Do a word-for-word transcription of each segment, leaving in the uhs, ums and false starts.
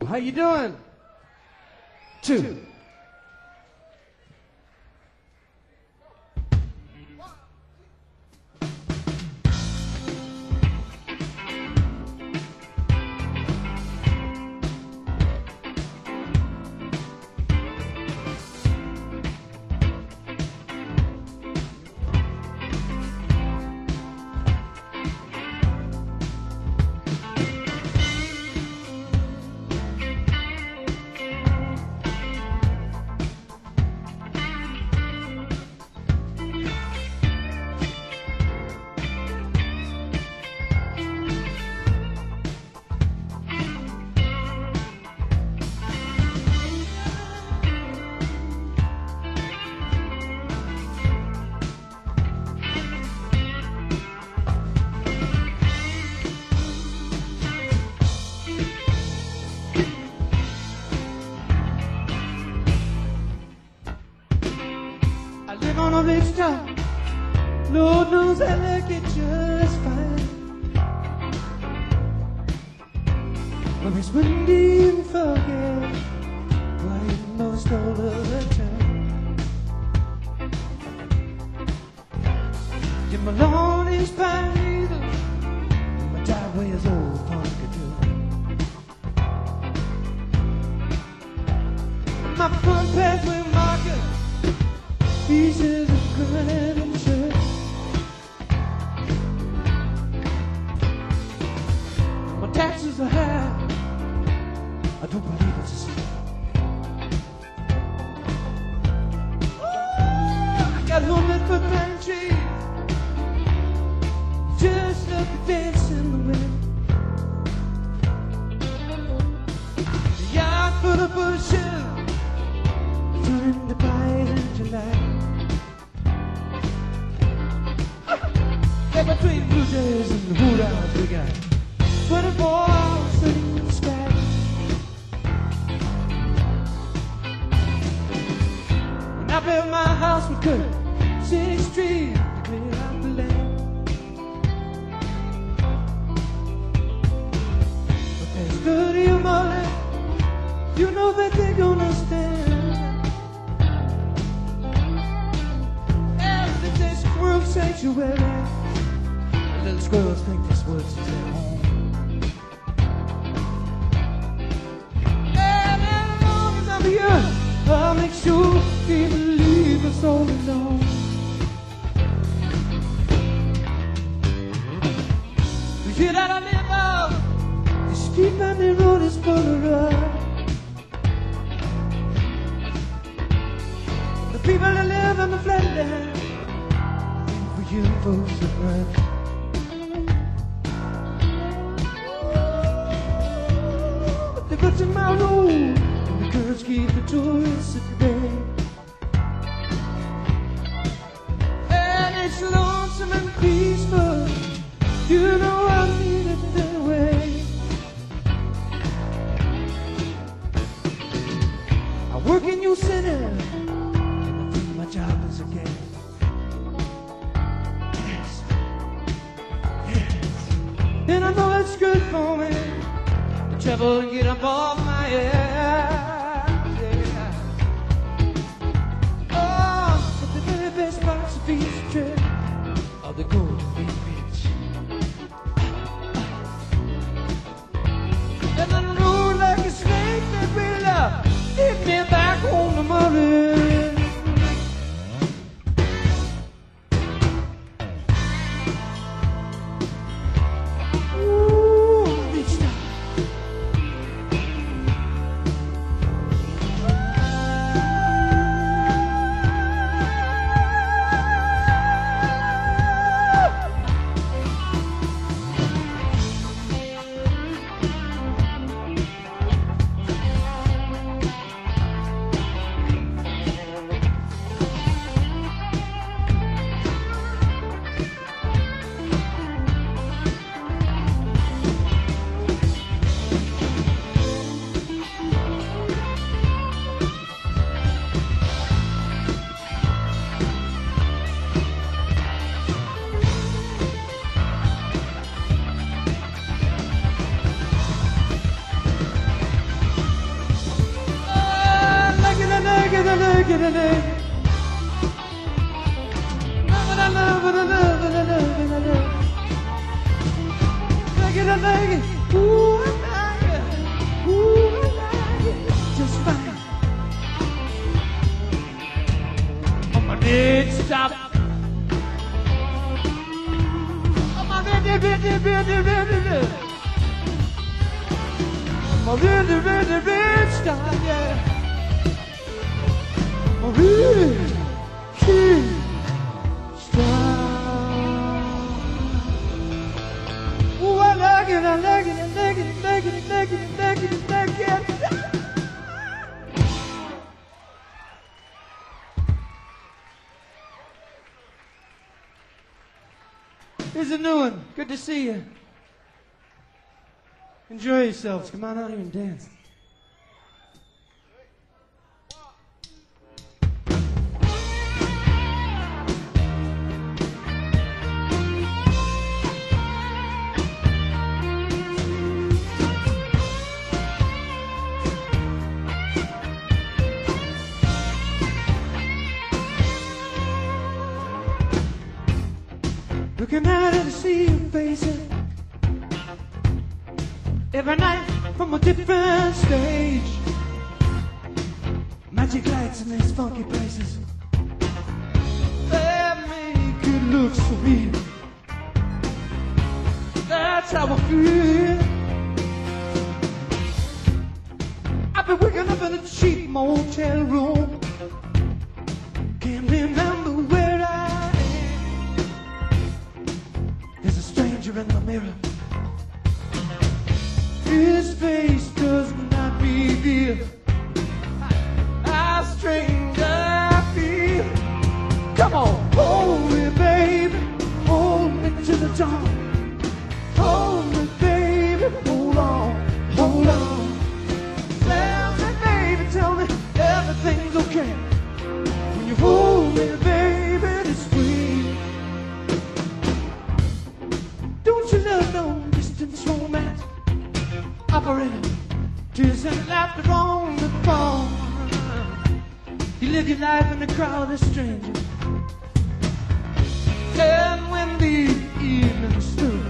How you doing? Two. On a big star, Lord knows I like it just fine. When it's windy and foggy, quiet most all of the time. In my lawn is pine needle, and my driveway is old funky too. My front pathway marker, pieces of granite and shirt. My taxes are high, I don't believe it's a sin. I got hundred foot pine trees, just like a dance in the wind. A yard full of bushes, turning to pine in July. Between blue jays and the hoot owls we got twenty-four hours sitting in the sky. When I built my house with curtains, six trees to clear out the land. But there's thirty of my land, you know that they're gonna stand. And it's a squirrel sanctuary. Little squirrels think this woods is their home. And as long as I'm here, I'll make sure people leave us all alone. The year that I live out, the street by the road is full of rust. The people that live in the flatland, for you folks to run. What's in my room, and the girls keep the tourists at bay. And it's lonesome and peaceful, you know I need it that way. I work in your city, and I think my job is a game. Yes, yes, and I know it's good for me. Trouble get up off my ass, yeah. Oh, but the very best parts of each trip are the Golden Gate Bridge. And I know like a snake that will uh, lead me back home to mother. I like it. Ooh, I like it. Ooh, I like it. Just fine. On my dead stop. On my dead, dead, dead, dead, dead, dead, dead. My really, really, really stop, yeah. My really, really stop. Oh, I like it, I like it, I like it, I like it, I like it, I like it, I like it. Here's a new one. Good to see you. Enjoy yourselves. Come on out here and dance. Looking out at the sea of faces. Every night from a different stage. Magic lights in these funky places. They make it look so real. That's how I feel. I've been waking up in a cheap motel room. Can't remember where I am. There's a stranger in the mirror. His face does not reveal how strange I feel. Come on, hold me, baby, hold me to the dawn. Hold me, baby, hold on, hold on. Tell me, baby, tell me everything's okay. When you hold me, baby, this way. Don't you love long distance romance? Operator, tears and laughter on the phone. You live your life in a crowd of strangers. And when the evening's through,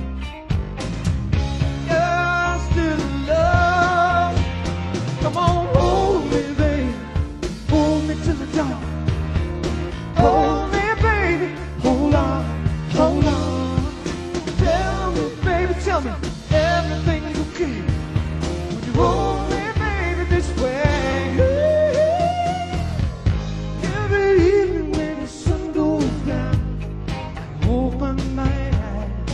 you're still in love. Come on, hold me, baby, hold me till the dawn. Hold me, baby, hold on, hold on. Tell me, baby, tell me everything's okay. Hold me, baby, this way. Every evening when the sun goes down, I open my eyes.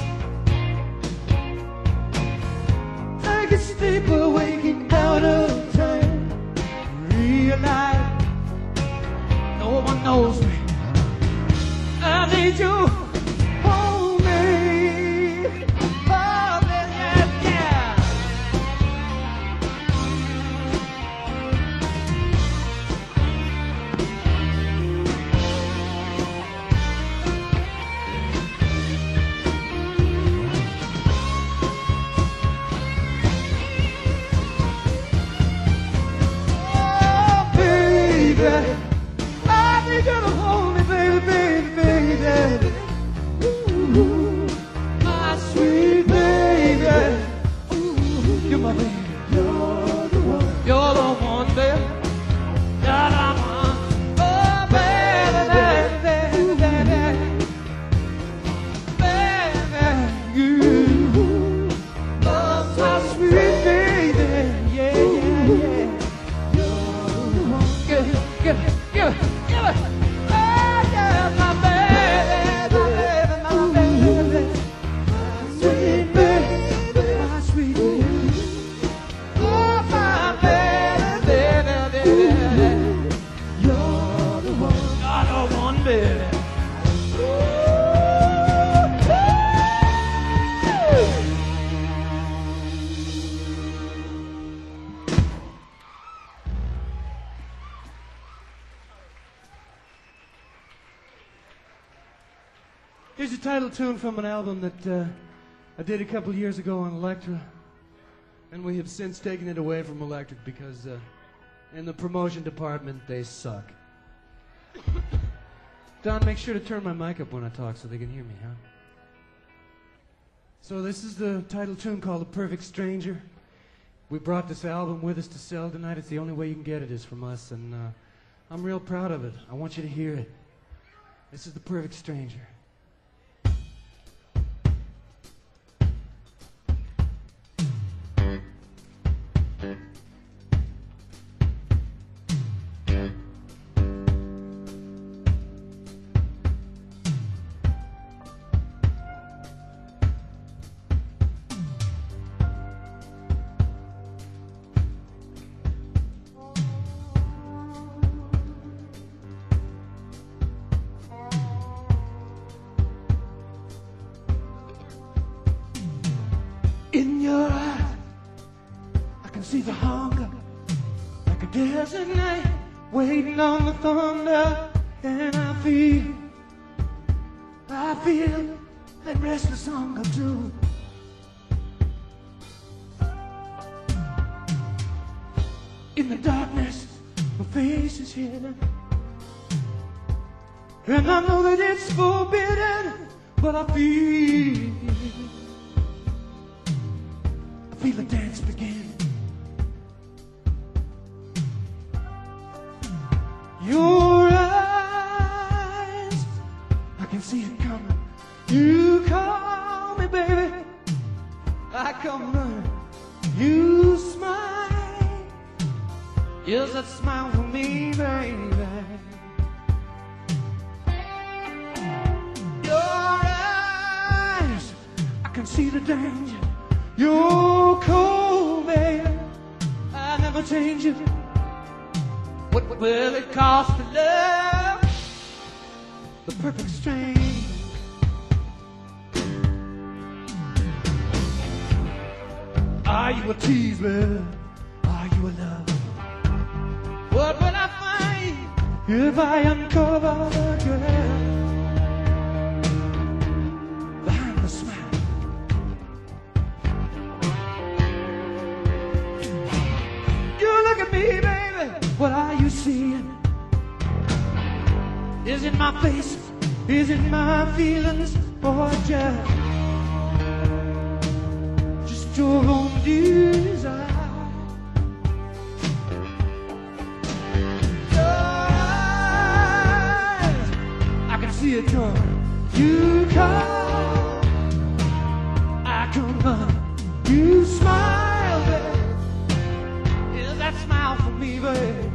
Like a sleeper waking out of time. Realize no one knows me. I need you. Hold me. Hold me, yeah, yeah. Here's a title tune from an album that uh, I did a couple years ago on Elektra, and we have since taken it away from Electric because uh, in the promotion department they suck. Don, make sure to turn my mic up when I talk so they can hear me, huh? So this is the title tune called The Perfect Stranger. We brought this album with us to sell tonight. It's the only way you can get it is from us, and uh, I'm real proud of it. I want you to hear it. This is The Perfect Stranger. In your eyes, I can see the hunger, like a desert night, waiting on the thunder. And I feel, I feel that restless hunger too. In the darkness, my face is hidden, and I know that it's forbidden, but I feel feel the dance begin. Your eyes, I can see it coming. You call me, baby, I come running. You smile, yes, that smile for me, baby. Your eyes, I can see the danger. You're cold, baby, I never change you. What will it cost to love the perfect stranger? Are you a tease, baby? Are you a love? What will I find if I uncover the girl behind the smile? Me, baby, what are you seeing? Is it my face? Is it my feelings? Or just, just your own desire? Your eyes, I can see it coming. You come, I come running. You smile, baby. That smile for me, babe.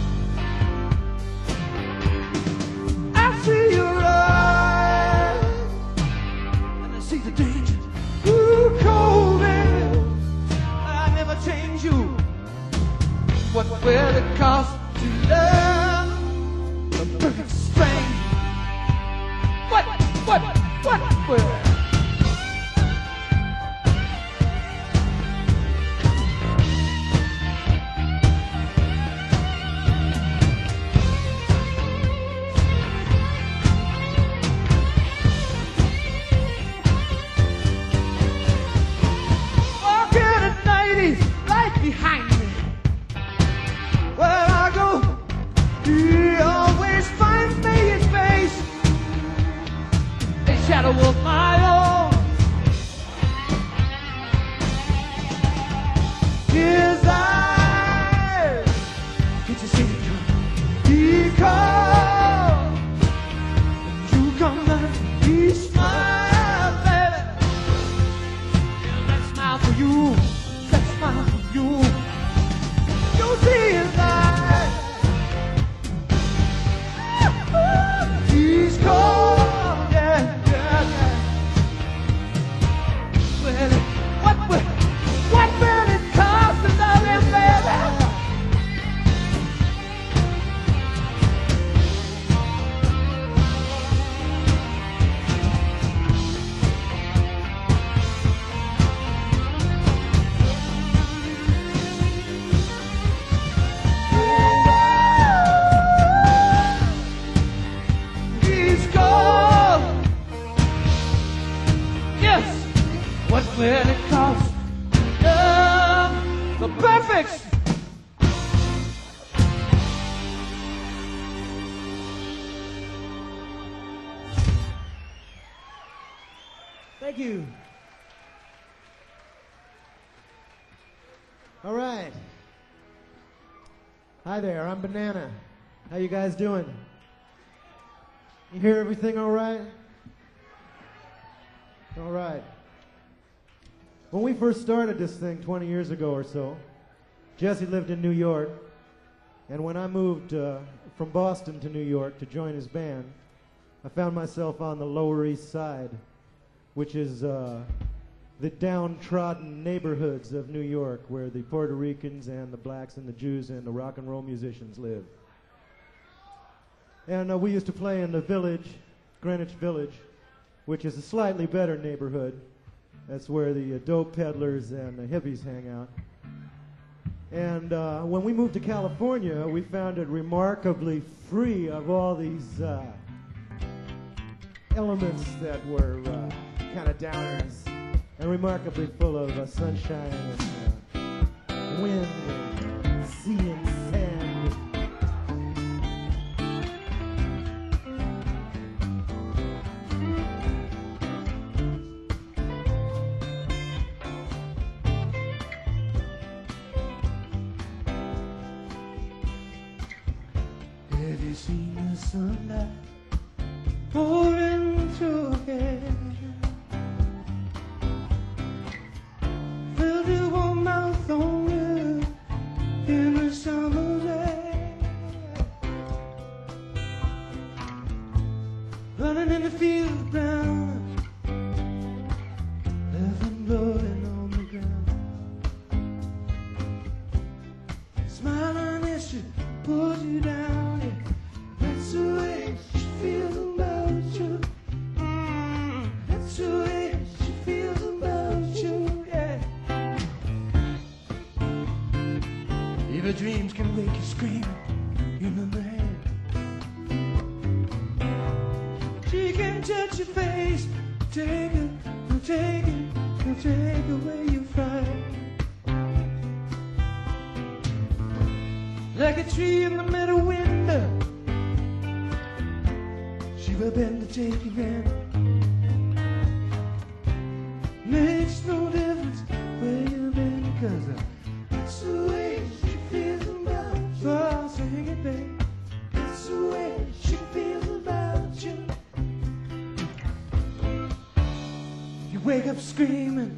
I see your eyes, and I see the danger. Ooh, cold, baby, I never change you. What will it cost to love the perfect stranger? What, what, what will? Right behind me, where I go, he always finds me his face, a shadow of my own. His eyes, can't you see it come? He calls, you come and he smiles, baby. That smile for you. You, you see his eyes. He's cold, yeah, yeah, yeah. Well, what will, what will it cost to love him, baby? What will it cost to love the perfect? Thank you. All right. Hi there, I'm Banana. How you guys doing? You hear everything all right? All right. When we first started this thing twenty years ago or so, Jesse lived in New York, and when I moved uh, from Boston to New York to join his band, I found myself on the Lower East Side, which is uh, the downtrodden neighborhoods of New York where the Puerto Ricans and the blacks and the Jews and the rock and roll musicians live. And uh, we used to play in the Village, Greenwich Village, which is a slightly better neighborhood. That's where the uh, dope peddlers and the hippies hang out. And uh, when we moved to California, we found it remarkably free of all these uh, elements that were uh, kind of downers, and remarkably full of uh, sunshine and uh, wind and sea and sand. Have you seen the sunlight pouring through again? Felt your warm mouth on you in the summer rain. Running in the field ground, nothing blowing on the ground. Smiling as she pulls you down. That's the way she feels about you. Mm, that's the way she feels about you, yeah. If her dreams can make you scream, in the man. She can touch your face, take it, no take it, no take away your fright. Like a tree in the middle window, she will bend to take you in. Makes no difference where you've been, cause that's the way she feels about you. Oh, sing it, babe. That's the way she feels about you. You wake up screaming,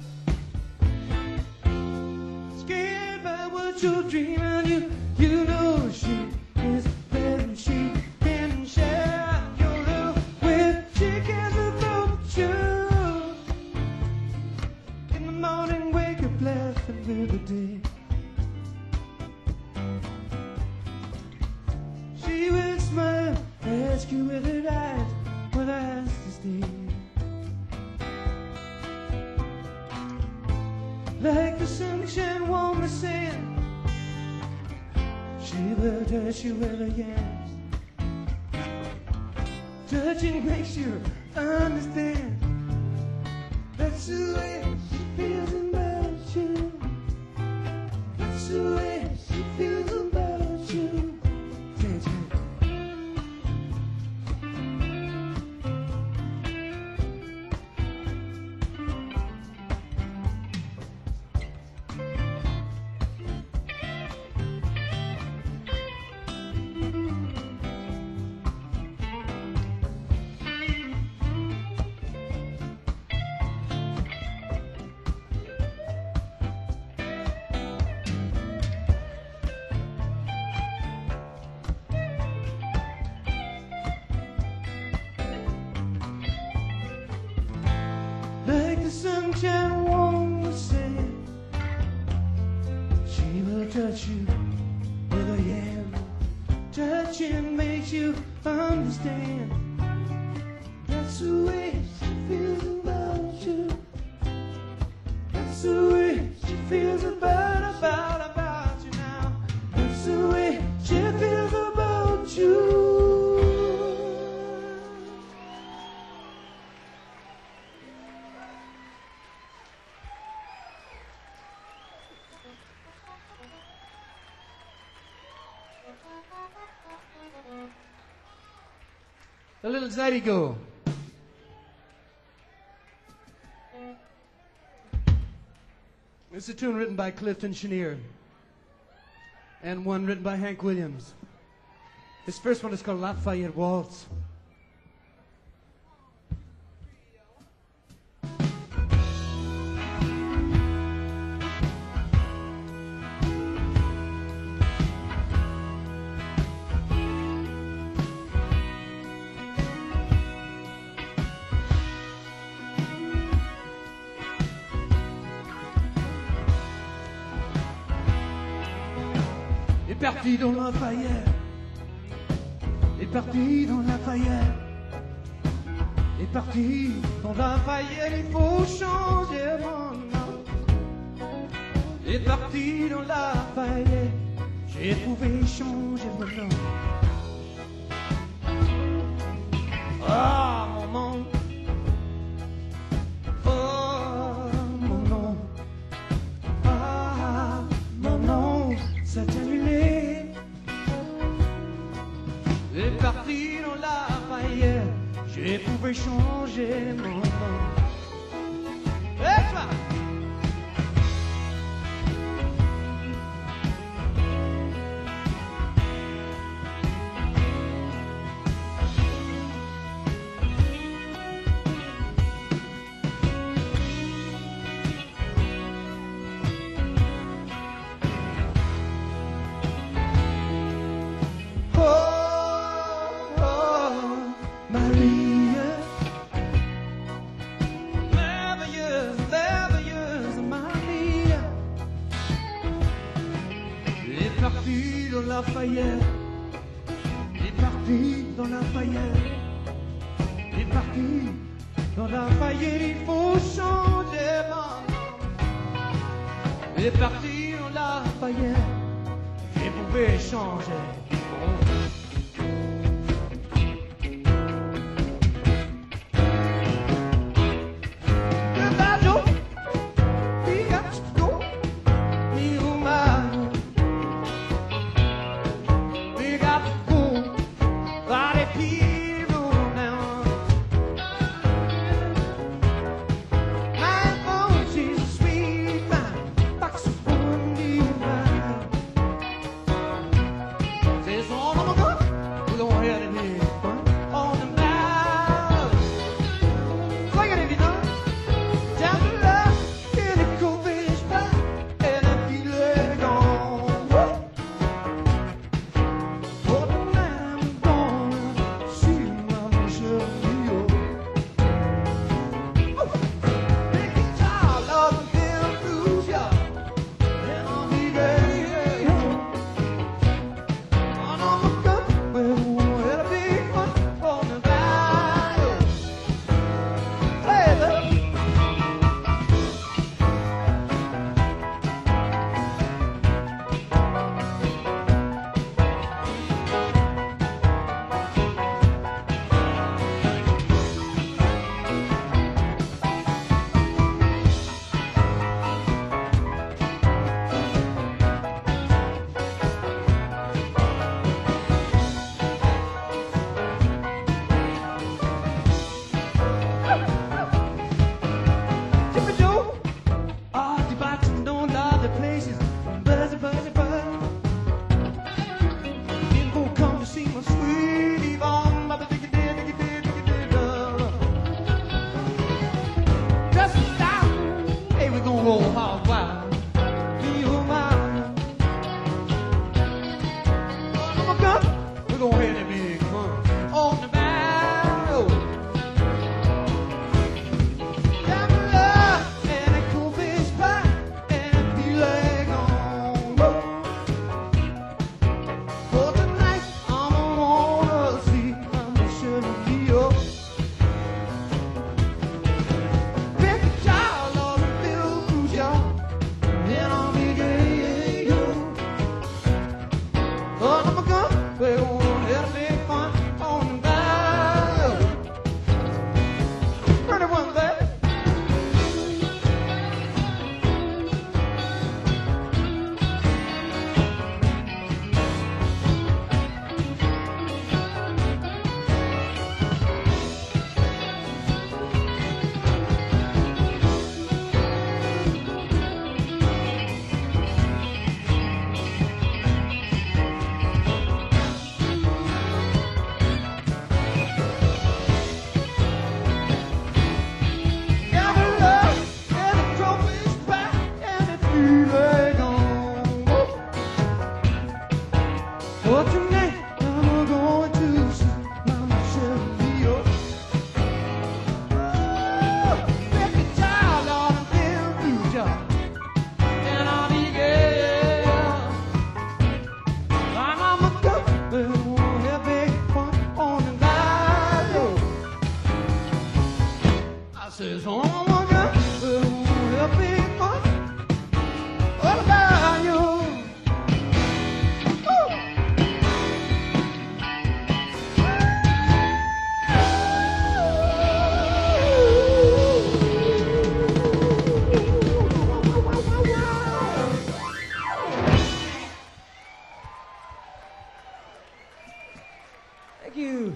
scared by what you're dreaming. You, you know she is there and she can share your love with. She cares about you. In the morning, wake up laughing with the day. She will smile, ask you with her eyes what eyes to stay. Like the sunshine warm the sand, she will touch you with her hands. Touching makes you understand. That's the way she feels about you. That's the way she feels about you. Say, say. Like the sunshine warm the sand, she will touch you with her hand. Touching makes you understand. That's the way she feels about you. That's the way she feels about, about, about you now. That's the way she feels about you. A little Zydeco. It's a tune written by Clifton Chenier and one written by Hank Williams. This first one is called Lafayette Waltz. Est parti dans Lafayette, est parti dans Lafayette, est parti dans Lafayette, il faut changer mon nom. Est parti dans Lafayette, j'ai trouvé changer mon nom. Ah mon nom, oh mon nom, ah mon nom, c'est annulé. Est parti dans Lafayette, j'ai trouvé changer mon nom. Et toi? Lafayette, est parti dans Lafayette, est parti dans Lafayette, il faut changer mon nom. Est parti dans Lafayette, j'ai trouvé changer mon nom. says, oh, I want you to help me more. What about you? Thank you.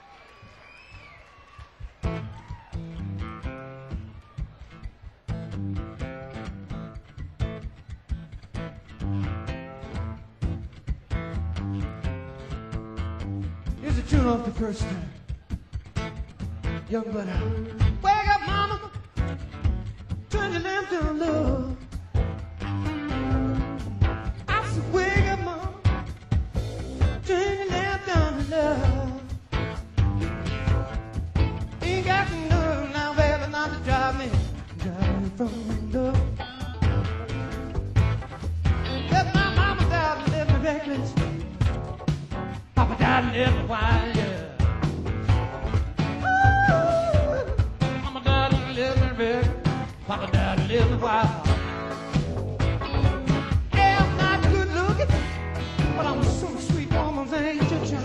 Here's a tune off the first time. Young blood out. Wake up, mama. Turn your lamp down low. I said, wake up, mama. Turn your lamp down low. Ain't got the nerve now, baby, not to drive me. Drive me from the window. Left my mama died and left me reckless. Papa died and left me wild, yeah. Mama died and left me reckless. Papa died and left me wild. Yeah, I'm not good looking, but I'm so sweet woman's angel child.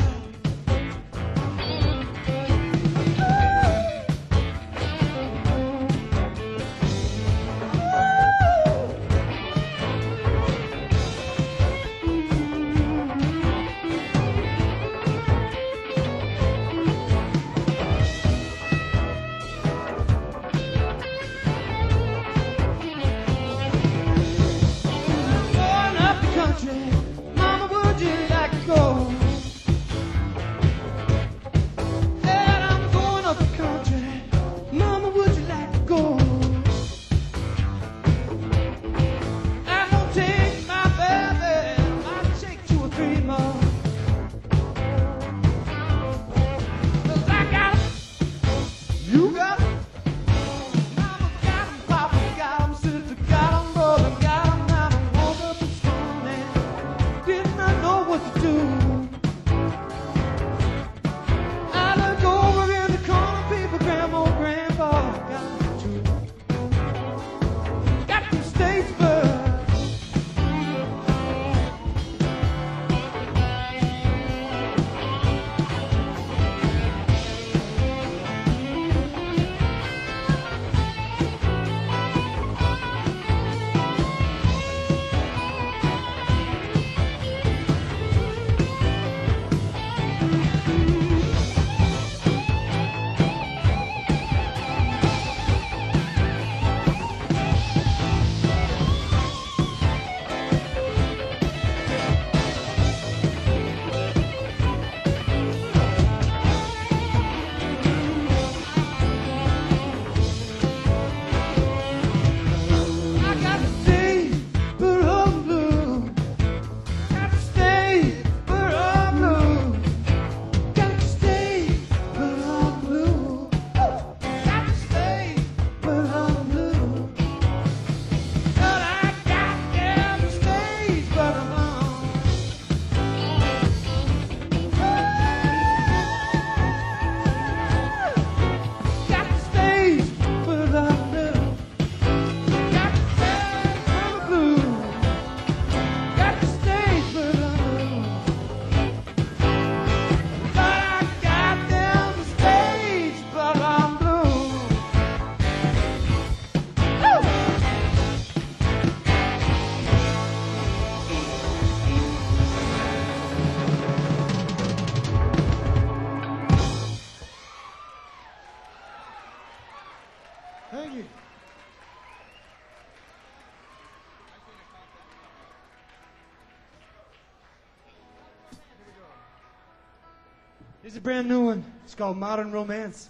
Mama, would you like to go? Said I'm going up the country. Mama, would you like to go? I won't take my baby. I'll take two or three more. 'Cause I got 'em. You got 'em. Mama got 'em. Papa got 'em. Sister got 'em. Brother got 'em. I don't woke up this morning. Did not know what to do. I look over in the corner, people, grandma, grandpa, got two. Got them stage birds. I got to stay, but I'm blue. Got to stay, but I'm blue. Got to stay, but I'm blue. Got to stay, but I'm blue. But I got them stays, but I'm on. Got to stay, but I'm blue. Got to stay, but I'm blue. Got to stay, but I'm blue. But I got them stays, but I'm blue. Woo! Thank you. Here's a brand new one. It's called Modern Romance.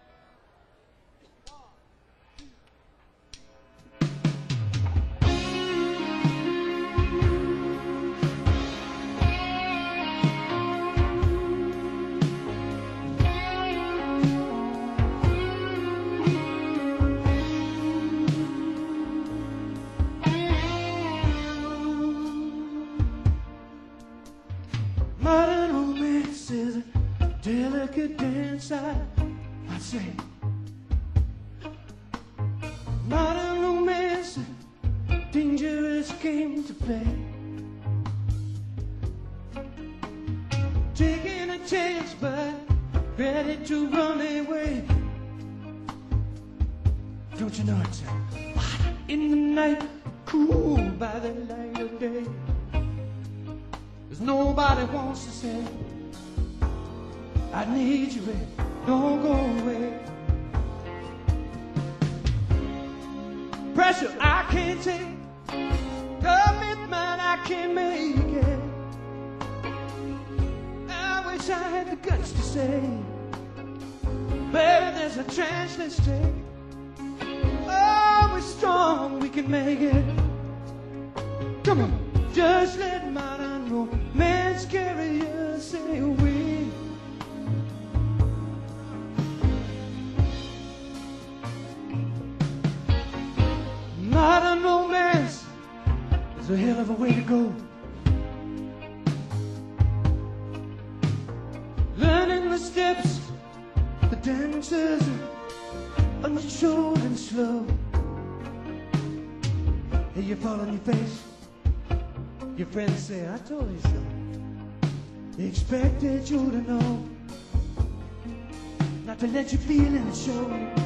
Modern romance is a delicate dance, I, I say. just came to play. Taking a chance, but ready to run away. Don't you know it's hot in the night, cool by the light of day. There's nobody wants to say, I need you, babe, don't go away. Pressure I can't take, commitment I can't make it. I wish I had the guts to say, baby, there's a chance, let's take. Oh, we're strong, we can make it. Come on, just let modern romance carry us away. Modern romance is a hell of a way to go. Learning the steps, the dances, unsure and slow. Hey, you fall on your face, your friends say, I told you so. They expected you to know, not to let you feel in the show.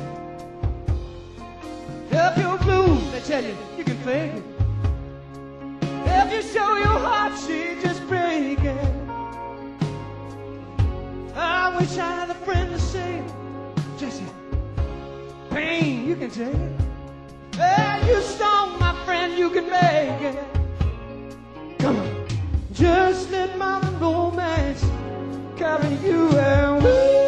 If you're blue, they tell you you can fake it. If you show your heart, she just break it. I wish I had a friend to say, Jesse, pain, you can take it. Hey, you strong, my friend, you can make it. Come on, just let modern romance carry you away.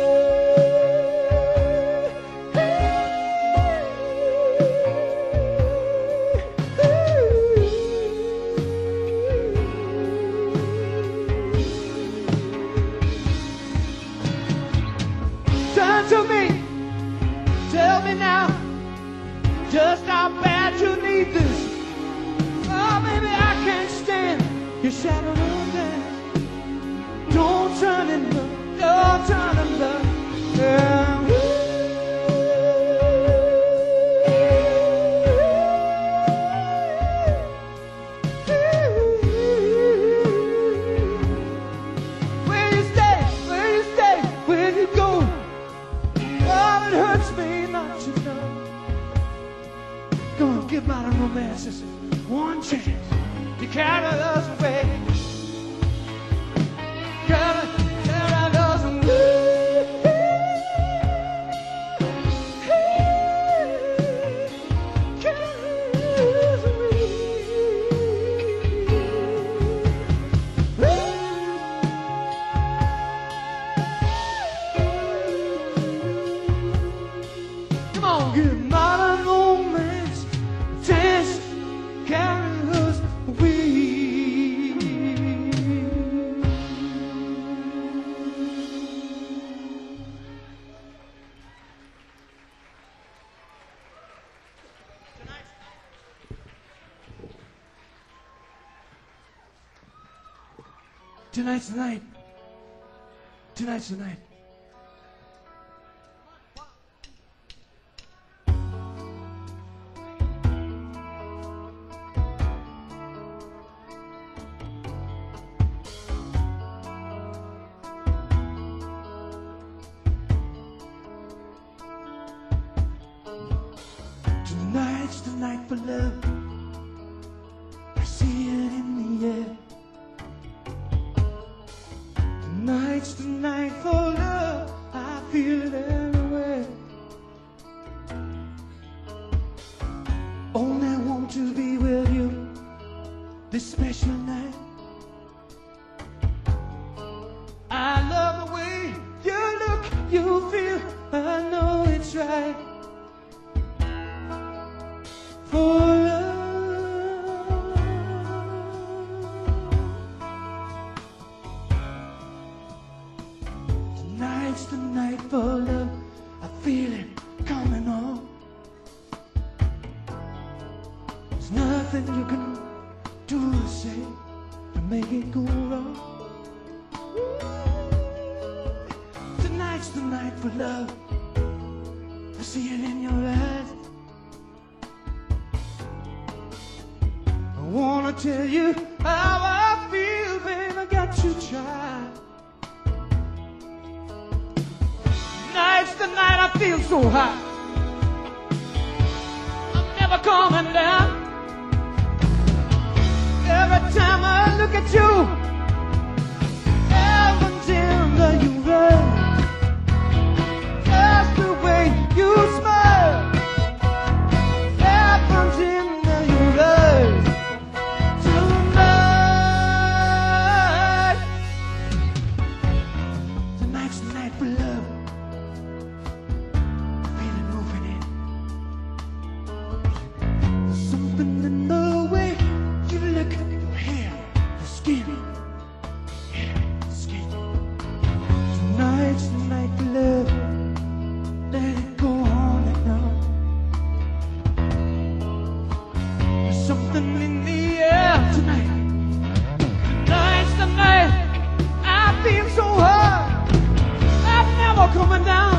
Turn to me, tell me now, just how bad you need this. Oh, baby, I can't stand your shadow no dance. Don't turn in love, don't turn in love. Yeah. Where you stay, where you stay, where you go? Oh, it hurts me not to know. Go on, give modern romance just one chance to carry us away. Carry, carry us away. Carry us away. Come on, give modern romance a chance to carry us away. Tonight's the night. Tonight's the night. Tonight's the night for love. I see it in the air. Tonight's the night for love. I feel it everywhere. Only want to be with you this special night. I love the way you look, you feel. I know it's right. For love, tonight's the night for love. I feel it coming on. There's nothing you can do or say to make it go wrong. Tonight's the night for love. I see it in your eyes. I want tell you how I feel, babe, I got to try. Night's the night I feel so high, I'm never coming down. Every time I look at you, heaven's in the universe. Just the way you smile, heaven's in the universe. Tonight, tonight's the night for love. Feel it moving in. There's something in the way you look, your hair, your skin, yeah, your skin. Tonight's the night for love. Let it go on and on. There's something in the air tonight. Tonight's the night I feel so high, I'm never coming down.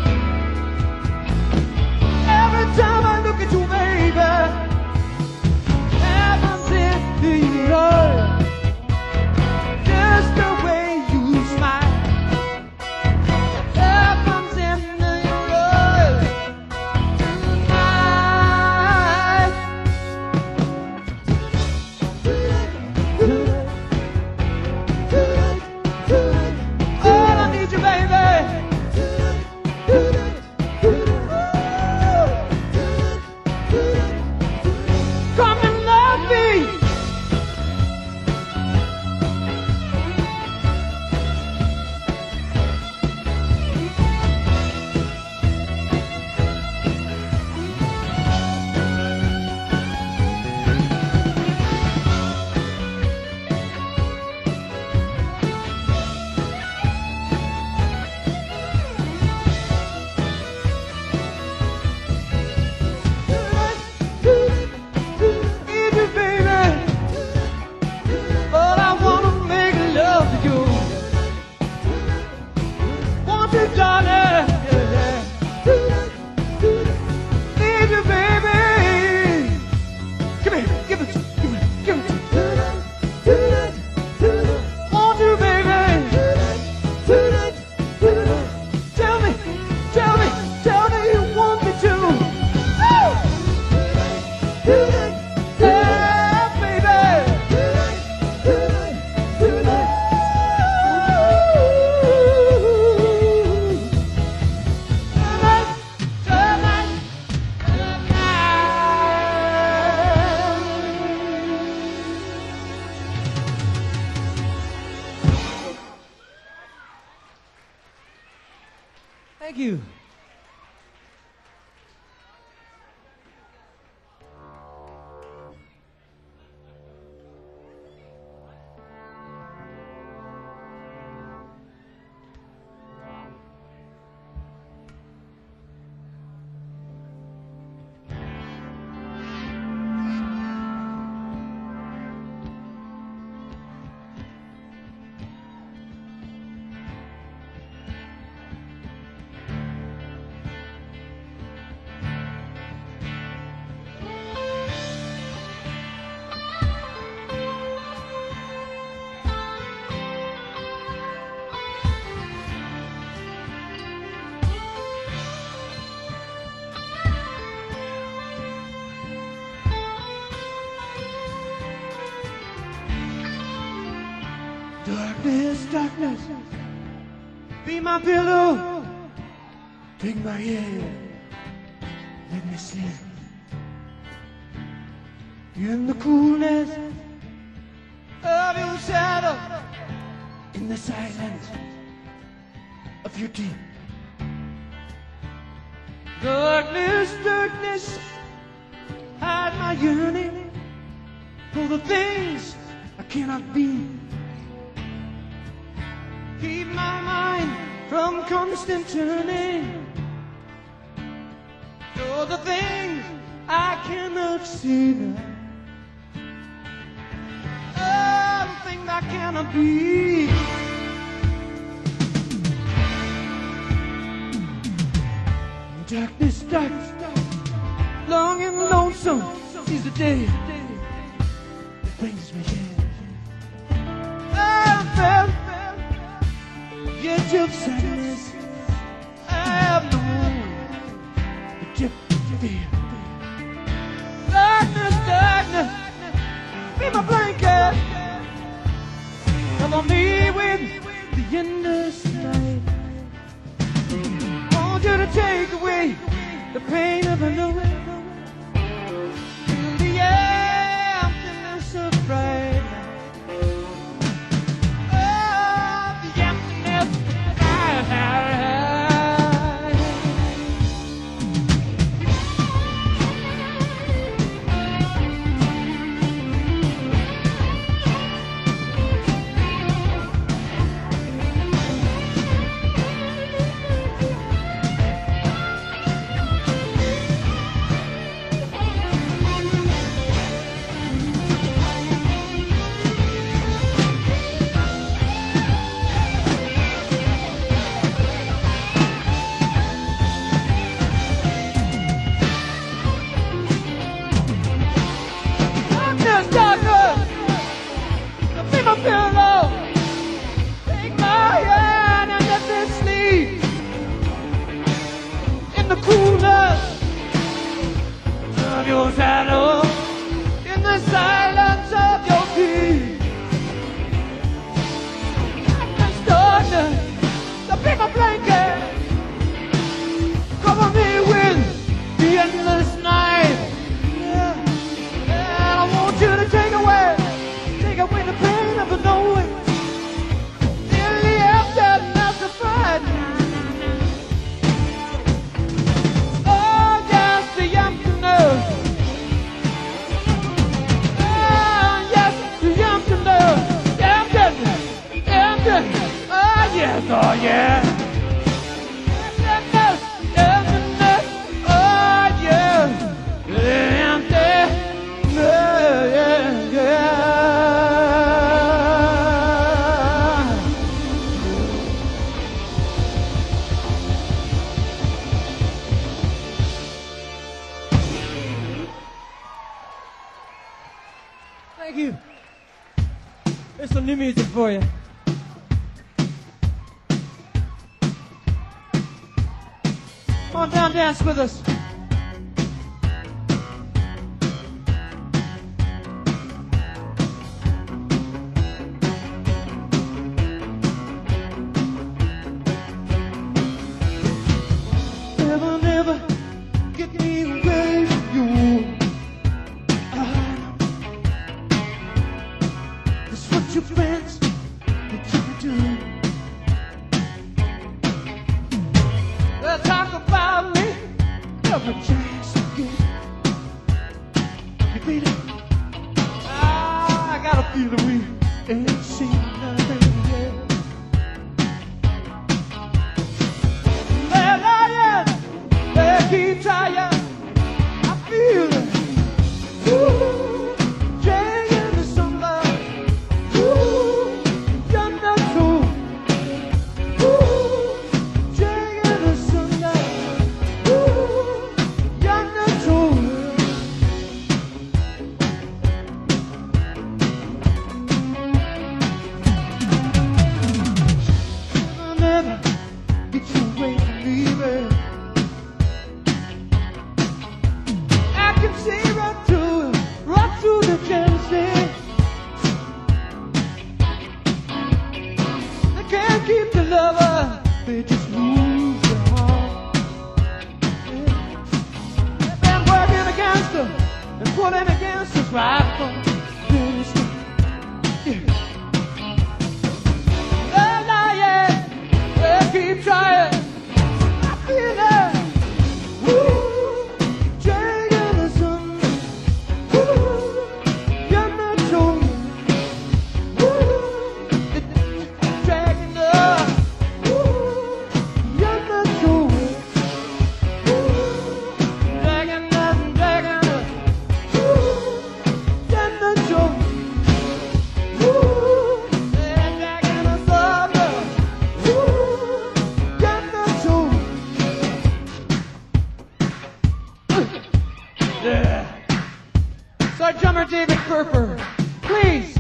Every time I look at you, baby, heaven's in the universe. Just the way you smile, heaven's in the universe. Tonight, oh, I need you, baby. Come and love me. Need you, baby. But I wanna make love to you. Want you, darling. Yeah, yeah. Need you, baby. Come here, give it, give it, give it. Want you, baby. Tell me, tell me, tell me you want me to. Woo! Yeah, baby. Tonight, tonight, tonight. Thank you. Darkness, darkness, be my pillow. Take my hand, let me sleep. In the coolness of your shadow, in the silence of your deep. Darkness, darkness, hide my yearning for the things I cannot be. Keep my mind from constant turning to the things I cannot see now. Oh, the things I cannot be. Darkness, darkness, long and lonesome is the day brings me here. I felt the edge of sadness. I have known the dip of fear. Darkness, darkness, be my blanket. Cover me with the endless night. I want you to take away the pain of a knowing. The emptiness of fright. Oh, the emptiness of fright. Pillow. Take my hand and let me sleep in the coolness of your shadow, in the silence of your peace. Darkness, darkness, the big blanket, cover me with the endless night. Yeah. And I want you to take away, take away the pain. Never knowing in the aftermath of fright. Oh, yes, the emptiness. Oh, yes, the emptiness. Emptiness, emptiness. Oh, yes, oh, yeah. Emptiness, emptiness. Oh, yes, empty. Yeah, yeah, yeah. Thank you. There's some new music for you. Come on down, dance with us. Never, never get me away from you. Your friends, what you do? They'll talk about me Every chance you get, you beat it. Ah, I got a feeling we Ain't seen nothing yet. Well, I am, they keep trying. I feel it. Ooh, dragging the sunlight. Ooh, you're not true. Ooh, dragging the sunlight. Ooh, you're not true. I'll never get you away from me, babe. I can see right through it, right through the jealousy. They can't keep the lover, they just lose their heart. Yeah. They've been working against them and putting against us right from the start. Yeah. They're lying, they keep trying. I feel it. Ooh, dragging the sun. Ooh, you're not true. Ooh, it's dragging us. Ooh, you're not true. Ooh, dragging us, dragging us. Ooh, you're not true. Ooh, they're dragging us up. Ooh, you're not true. Yeah. So drummer David Kerper, please. please.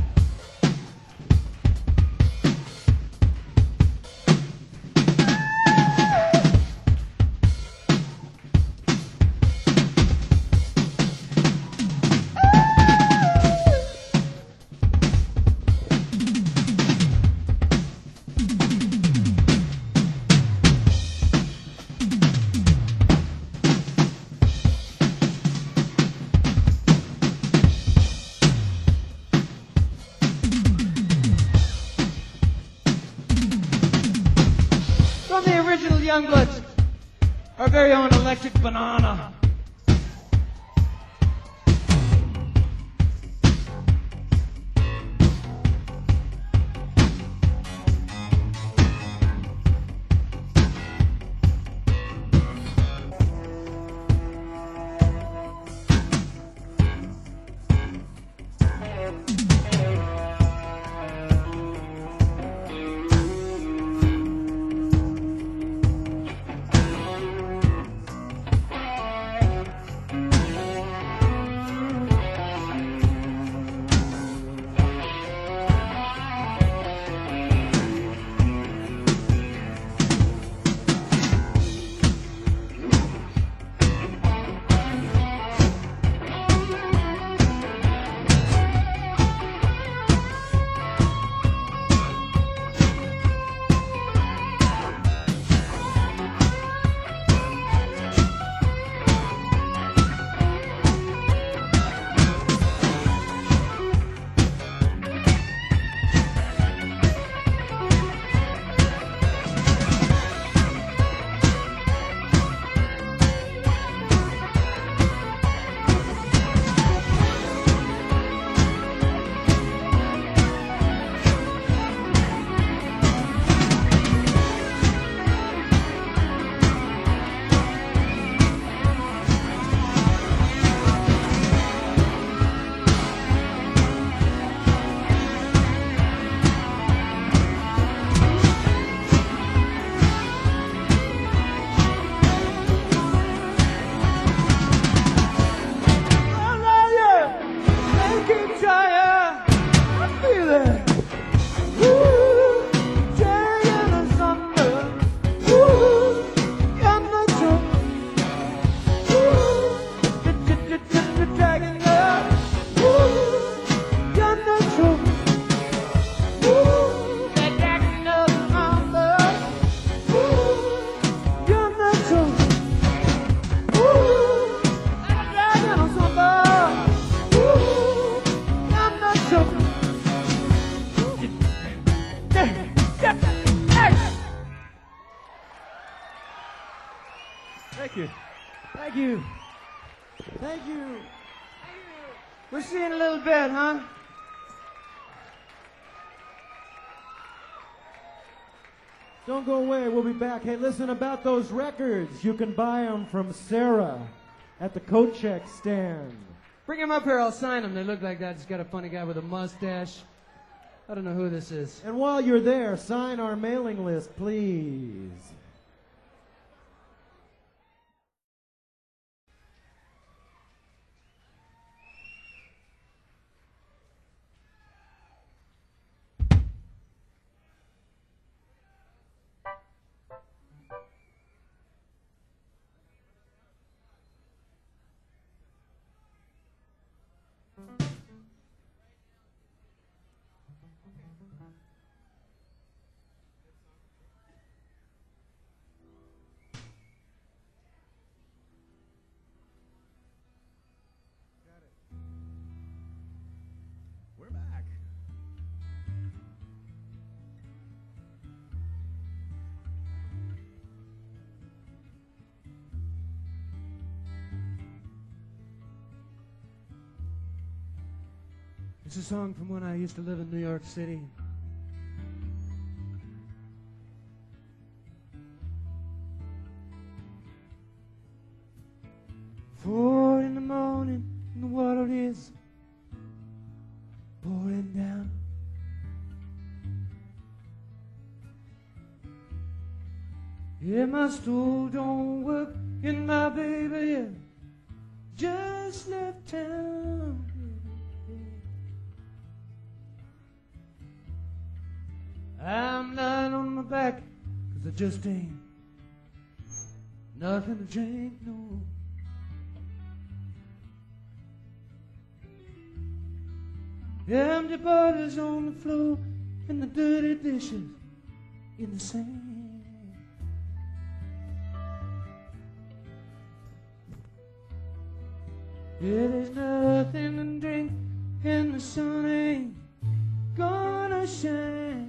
From the original Youngbloods, our very own Electric Banana. Thank you. Thank you. Thank you. We'll see you in a little bit, huh? Don't go away. We'll be back. Hey, listen about those records. You can buy them from Sarah at the coat check stand. Bring him up here. I'll sign him. They look like that. He's got a funny guy with a mustache. I don't know who this is. And while you're there, sign our mailing list, please. We're back. It's a song from when I used to live in New York City. Four in the morning and the water is pouring down. Yeah, my stove don't work and my baby yeah, just left town. I'm lying on my back, 'cause I just ain't nothing to drink, no. Empty bottles on the floor and the dirty dishes in the sand. Yeah, there's nothing to drink and the sun ain't gonna shine.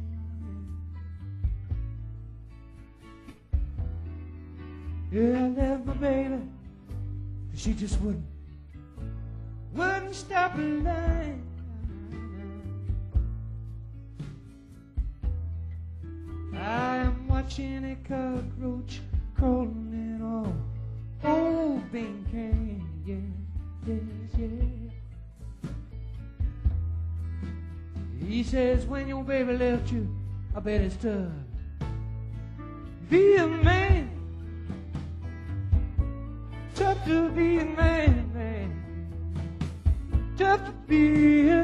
Yeah, I left my baby, but she just wouldn't, wouldn't stop a line. I am watching a cockroach crawling in all old bean can. Yeah, yes, yeah. He says when your baby left you, I bet it's tough. Be a man. Tough to be a man, man. Tough to be a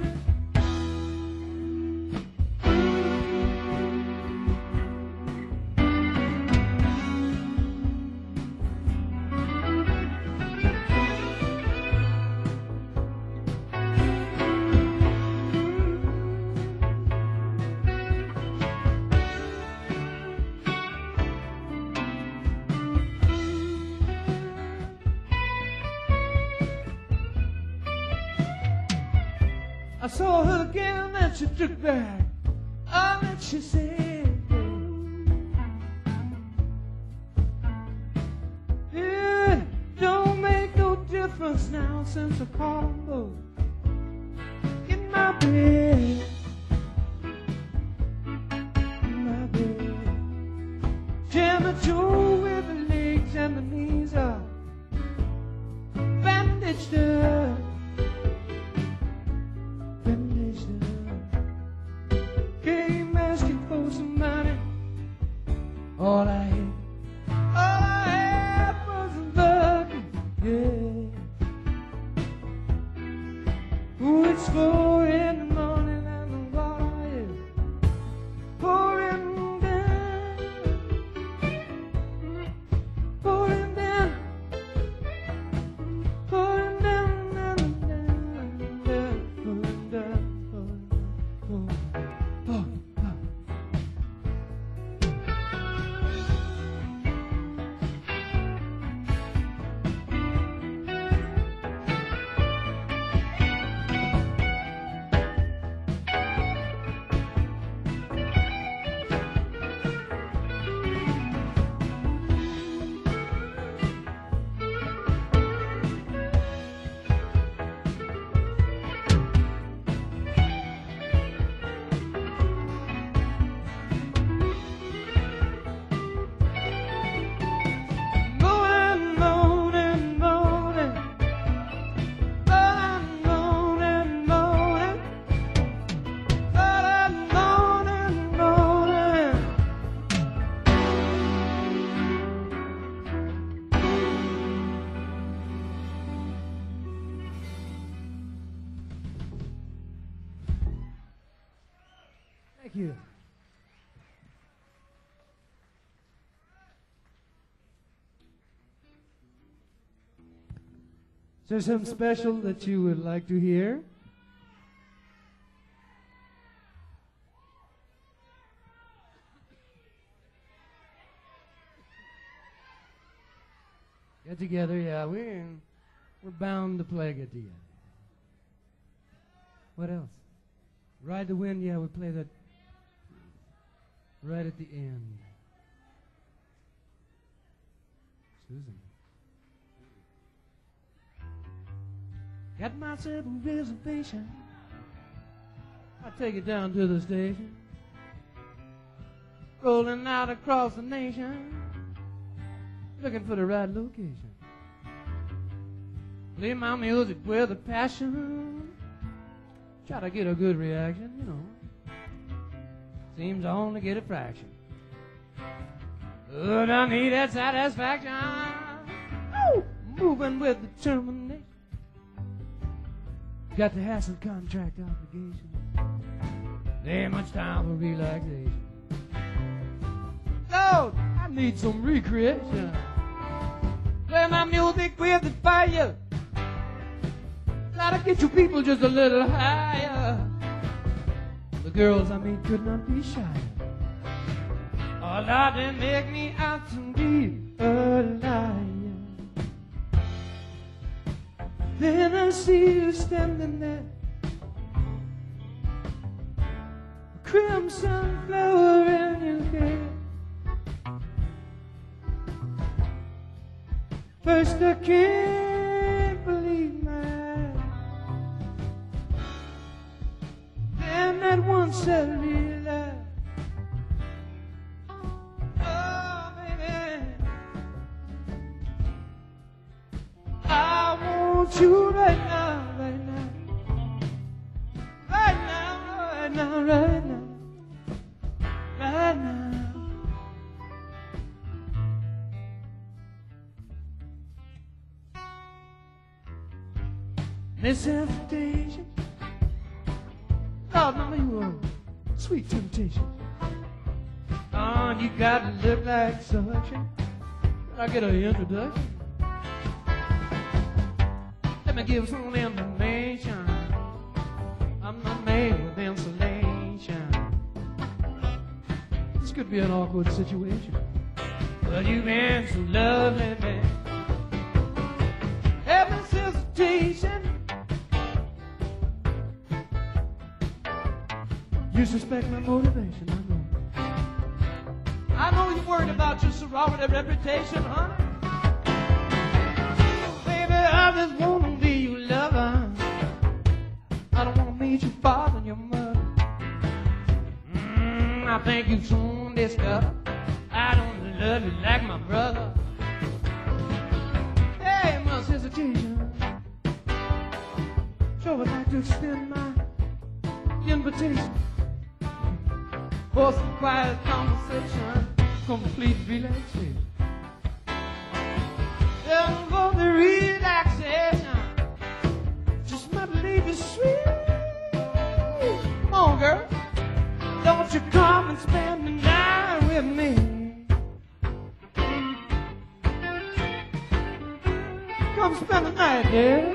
I saw her again and she took back all that she said. It don't make no difference now since I caught them both in my bed. In my bed. Jimmy Joe with the legs and the knees are bandaged up. All I had, all I had was a bucket, yeah. Ooh, it's four in the morning and the water is pouring down, pouring down, pouring down, down, down, down, pouring down, pouring down, pouring down. Thank you. Is there something special that you would like to hear? Get together, yeah. We're, we're bound to play get together. What else? Ride the Wind, yeah, we play that right at the end. Susan. Got myself a reservation. I'll take it down to the station. Rolling out across the nation, looking for the right location. Play my music with a passion. Try to get a good reaction, you know. Seems I only get a fraction. But I need that satisfaction. Woo! Moving with determination. Got to have some contract obligation. There ain't much time for relaxation. Lord, I need some recreation. Play my music with the fire. Try to get you people just a little higher. The girls I meet could not be shy. Oh Lord, they make me out to be a liar. Then I see you standing there, a crimson flower in your hair. First I can't believe my eyes, then at once I realized, oh baby, I want you right now, right now, right now, right now, right now, right now. This hesitation, Lord, mama, you are sweet temptation. Oh, you got to look like such. Can I get an introduction? Let me give some information. I'm not made with insulation. This could be an awkward situation, but you've been so lovely, man. Heaven's hesitation. You suspect my motivation, I know. I know you're worried about your sorority reputation, honey. Baby, I just want to be your lover. I don't want to meet your father and your mother. Mm, I think you've soon discovered I don't love you like my brother. Hey, much hesitation. Sure would like to extend my invitation for some quiet conversation, complete relaxation. And for the relaxation, just might leave you sweet. Come on, girl, don't you come and spend the night with me. Come spend the night, dear.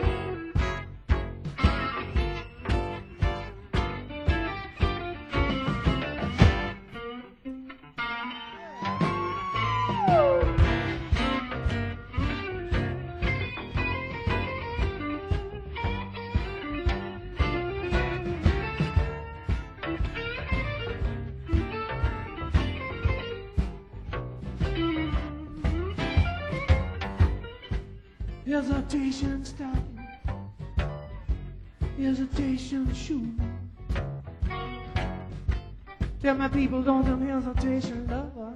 Hesitation stopping, hesitation shooting. Tell my people, don't them hesitation lover.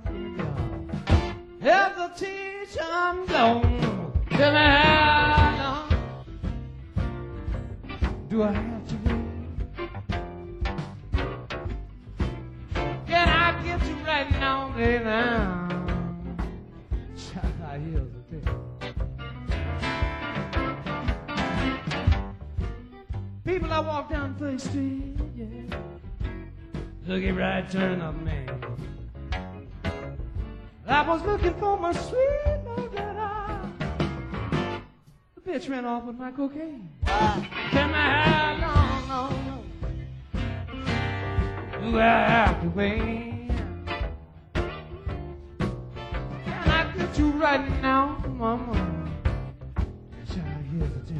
Hesitation long. Tell me how long do I have to wait? Can I get you right now, baby? Child, I hesitate. People, I walk down Third Street, yeah. Looking right, turn up, man. I was looking for my sweet Loretta. The bitch ran off with my cocaine. Tell me how long, long, long do I have to wait? Can I get you right now, mama? Shall I hesitate?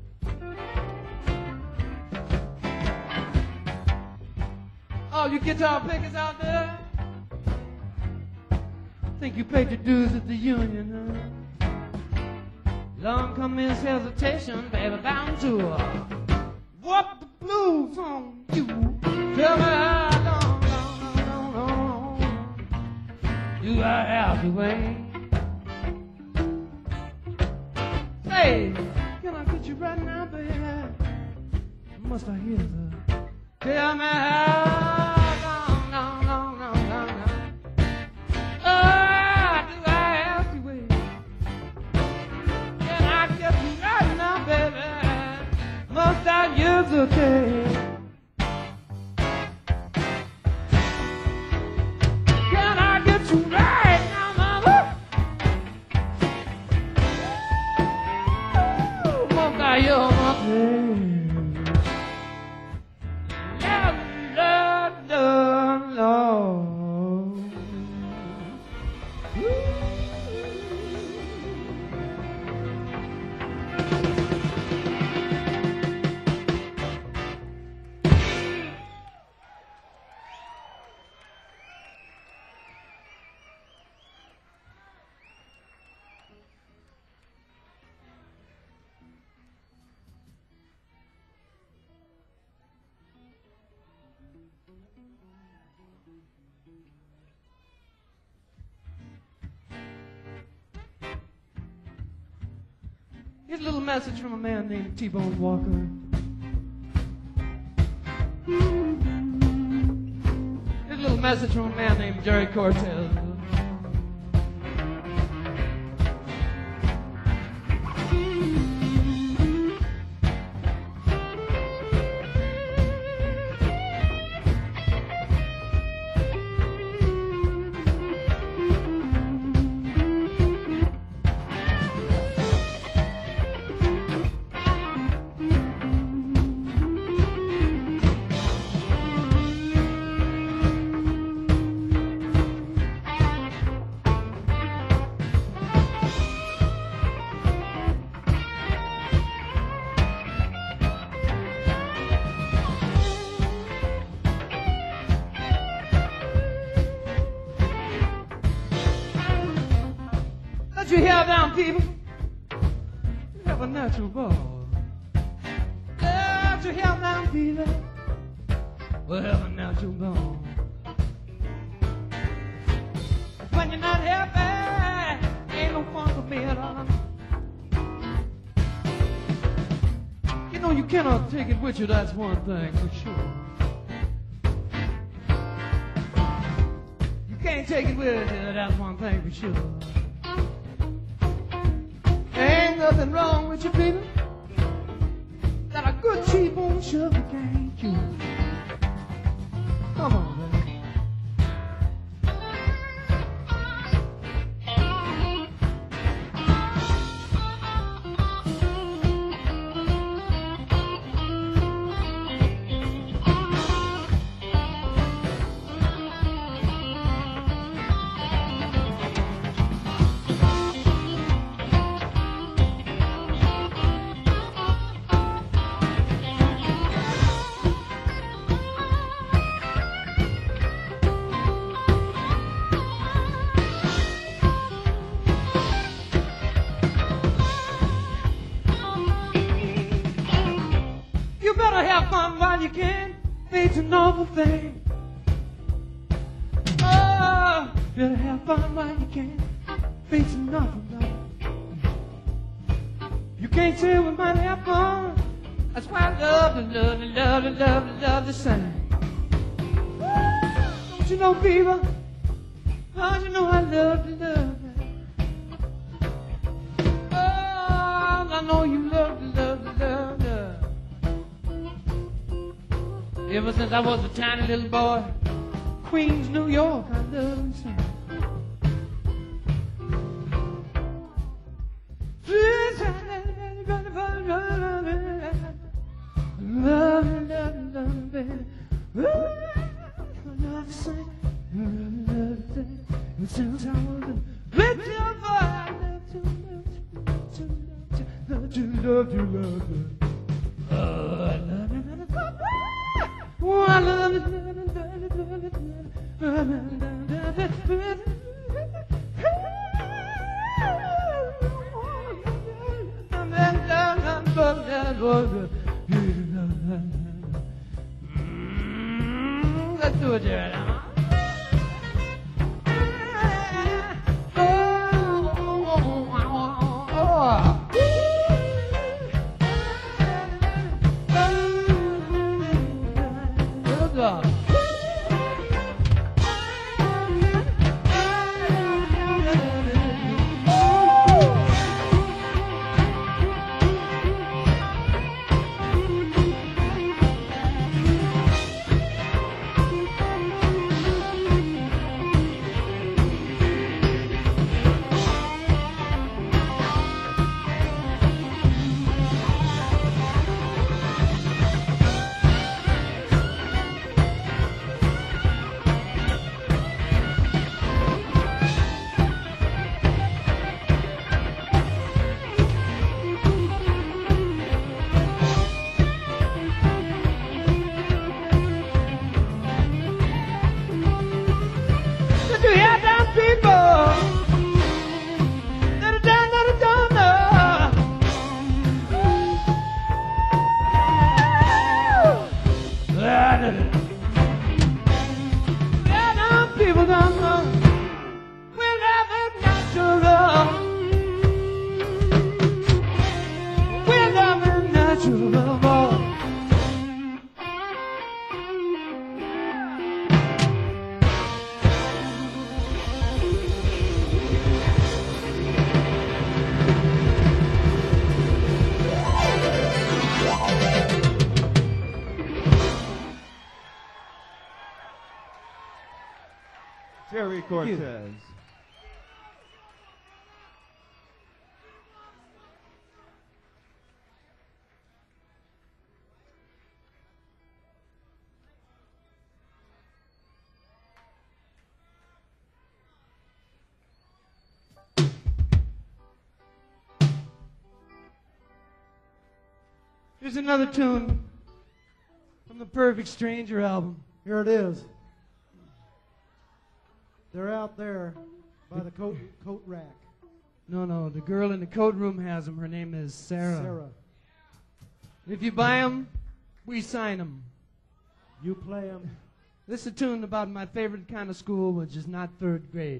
Oh, you guitar pickers out there? Think you paid your dues at the union, huh? Long come this hesitation, baby, bound to uh, what the blues on you. Tell me how long, long, long, long, long do I have to wait? Hey, can I get you right now, baby? Must I hear the? Tell me how. Must I hesitate? Here's a little message from a man named T-Bone Walker. Here's a little message from a man named Jerry Cortez. Let your hair down, people. You have a natural ball. Let your hair down, people. We'll have a natural ball. When you're not happy, ain't no fun for me at all. You know you cannot take it with you, that's one thing for sure. You can't take it with you, that's one thing for sure. Ain't nothing wrong with you, people. That a good T-bone sugar can't cure. Come on, man. You better have fun while you can. It's a novel thing. Oh, better have fun while you can. It's a novel thing. You can't say we might have fun. That's why I love to love to love to love to love to sing. Don't you know, people? Don't you know I love to love that? Oh, I know you love to love to love that. Ever since I was a tiny little boy, Queens, New York, I love to sing. Love, love, love, baby. I love to sing. I love to sing. Since I was a little boy, I love to, love to, love to, love to, love to, love to. Oh, I love it, love it, love it. Oh, I love it, love it, love it, love it, love it, love it, love it. Mm, let's do it, Jared. Oh, oh, oh, oh, oh. Cortez. Here's another tune from the Perfect Stranger album. Here it is. They're out there by the coat, coat rack. No, no, the girl in the coat room has them. Her name is Sarah. Sarah. If you buy them, we sign them. You play them. This is a tune about my favorite kind of school, which is not third grade.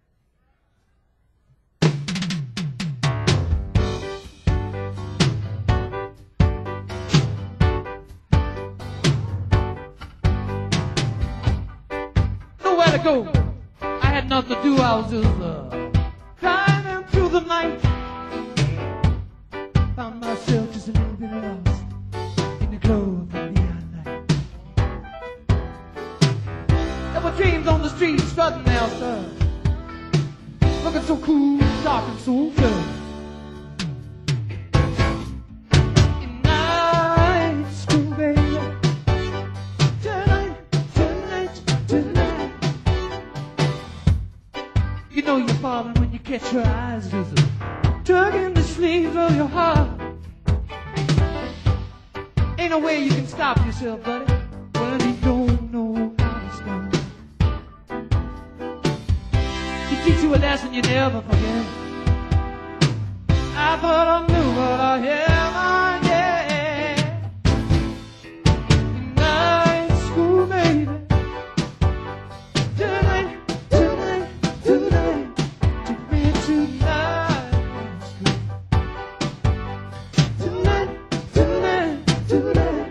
Nowhere to go. I had nothing to do. I was just uh, climbing through the night. Found myself just a little bit lost in the glow of the neon light. There were dreams on the street, strutting outside, looking so cool, dark and so good. In night school, baby, tonight, tonight, tonight. You know you're falling when you catch your eyes just tugging the sleeves of your heart. Ain't no way you can stop yourself, buddy, when you don't know how to stop. She teach you a lesson you never forget. I thought I knew what I haven't yet. Night school, baby. Tonight, tonight, tonight. Take me tonight school. Tonight, tonight, tonight.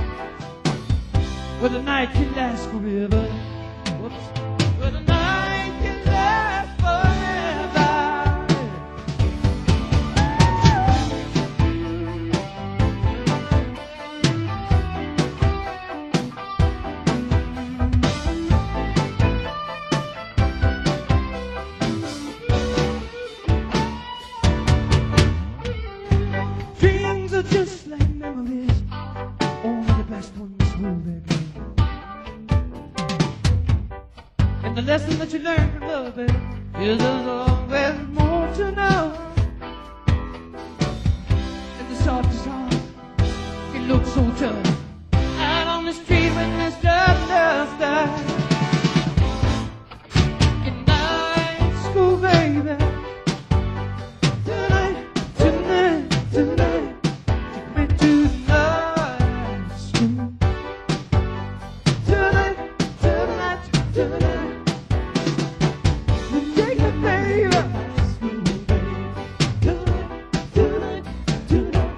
Well, the night can last forever. Whoops. Well, the night can last forever. Dreams are just like memories, only the best ones hold their name. And the lesson that you learn from loving is there's always more to know. And the softest heart can look so tough out on the street when there's just dust dies. In night school, baby. Tonight, tonight, tonight. Take me to night school. Tonight, tonight, tonight. Take me, baby. School, baby. Tonight, tonight, tonight.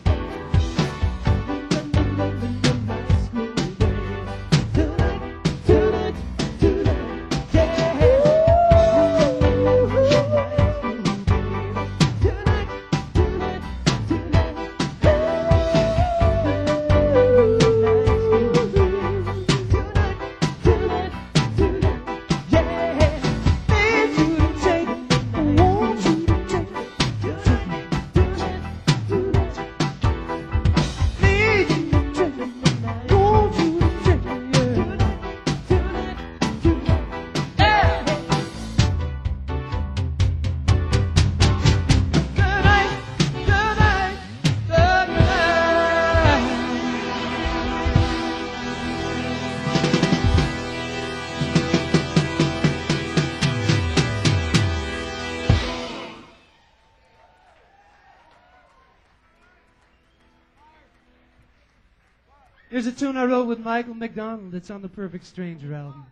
School, baby. Tonight, tonight, tonight. Yeah. Here's a tune I wrote with Michael McDonald that's on the Perfect Stranger album.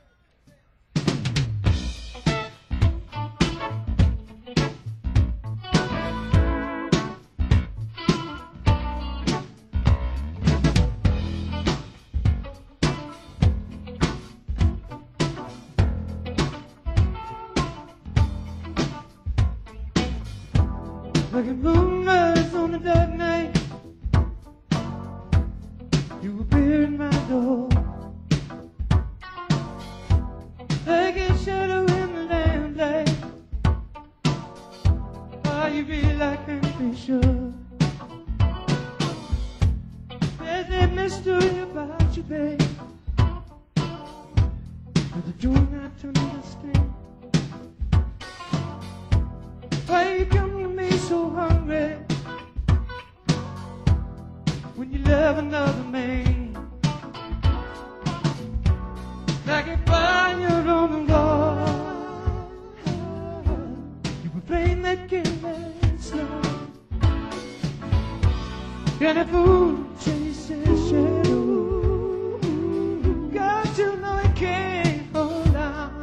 Like a moonrise on a dark night, you appear in my door, like a shadow I can't be sure. There's a mystery about you, babe, but I do not understand. Why you come to me so hungry when you love another man? Like a fire on the wall, you were playing that game last night. And a fool chases shadow, God, you know it can't hold on.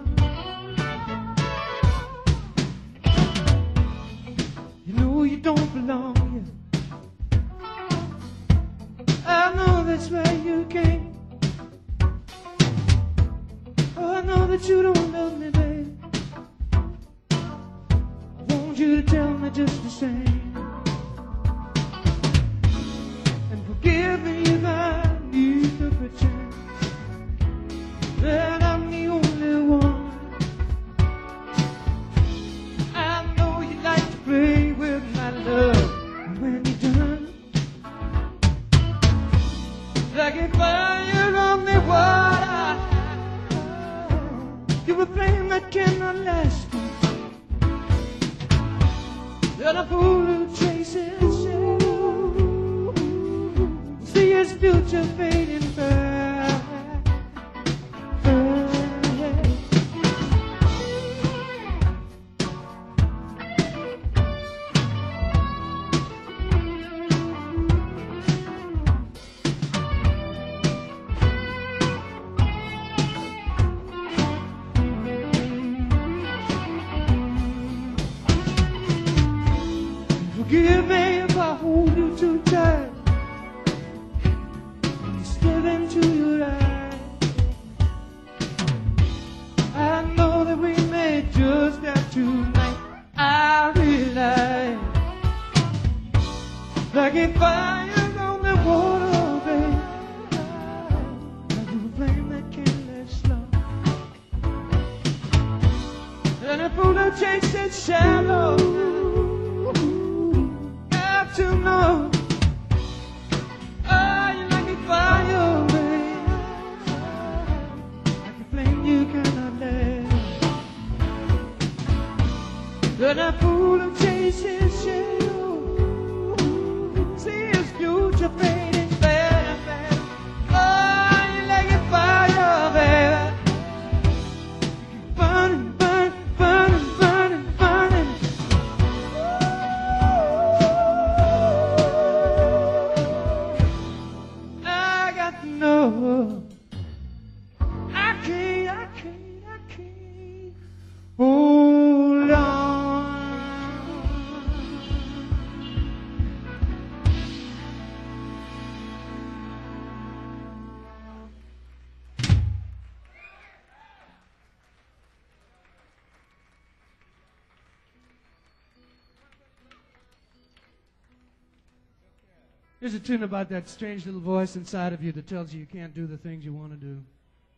You know you don't belong here. I know that's where you came. Oh, I know that you don't love me, babe. I want you to tell me just the same. And forgive me if I need to pretend that I'm the only one. I know you like to play with my love. And when you're done, like a fire on the water, you were playing that cannot last. And a fool who chases shadow, see his future fading fast. Forgive me if I hold you too tight when you stare into your eyes. I know that we may just have tonight. I realize, like a fire on the water, babe, like you were playing that can't last long. And a fool that chases shadow, to know, oh, you like a fire, babe, like a flame you cannot let. But a fool who chases shadow, see his future fading fast, fast. Oh, you like a fire, babe, burning, burning, burning, burning, burning. No, I can't, I can't, I can't hold on. There's a tune about that strange little voice inside of you that tells you you can't do the things you want to do.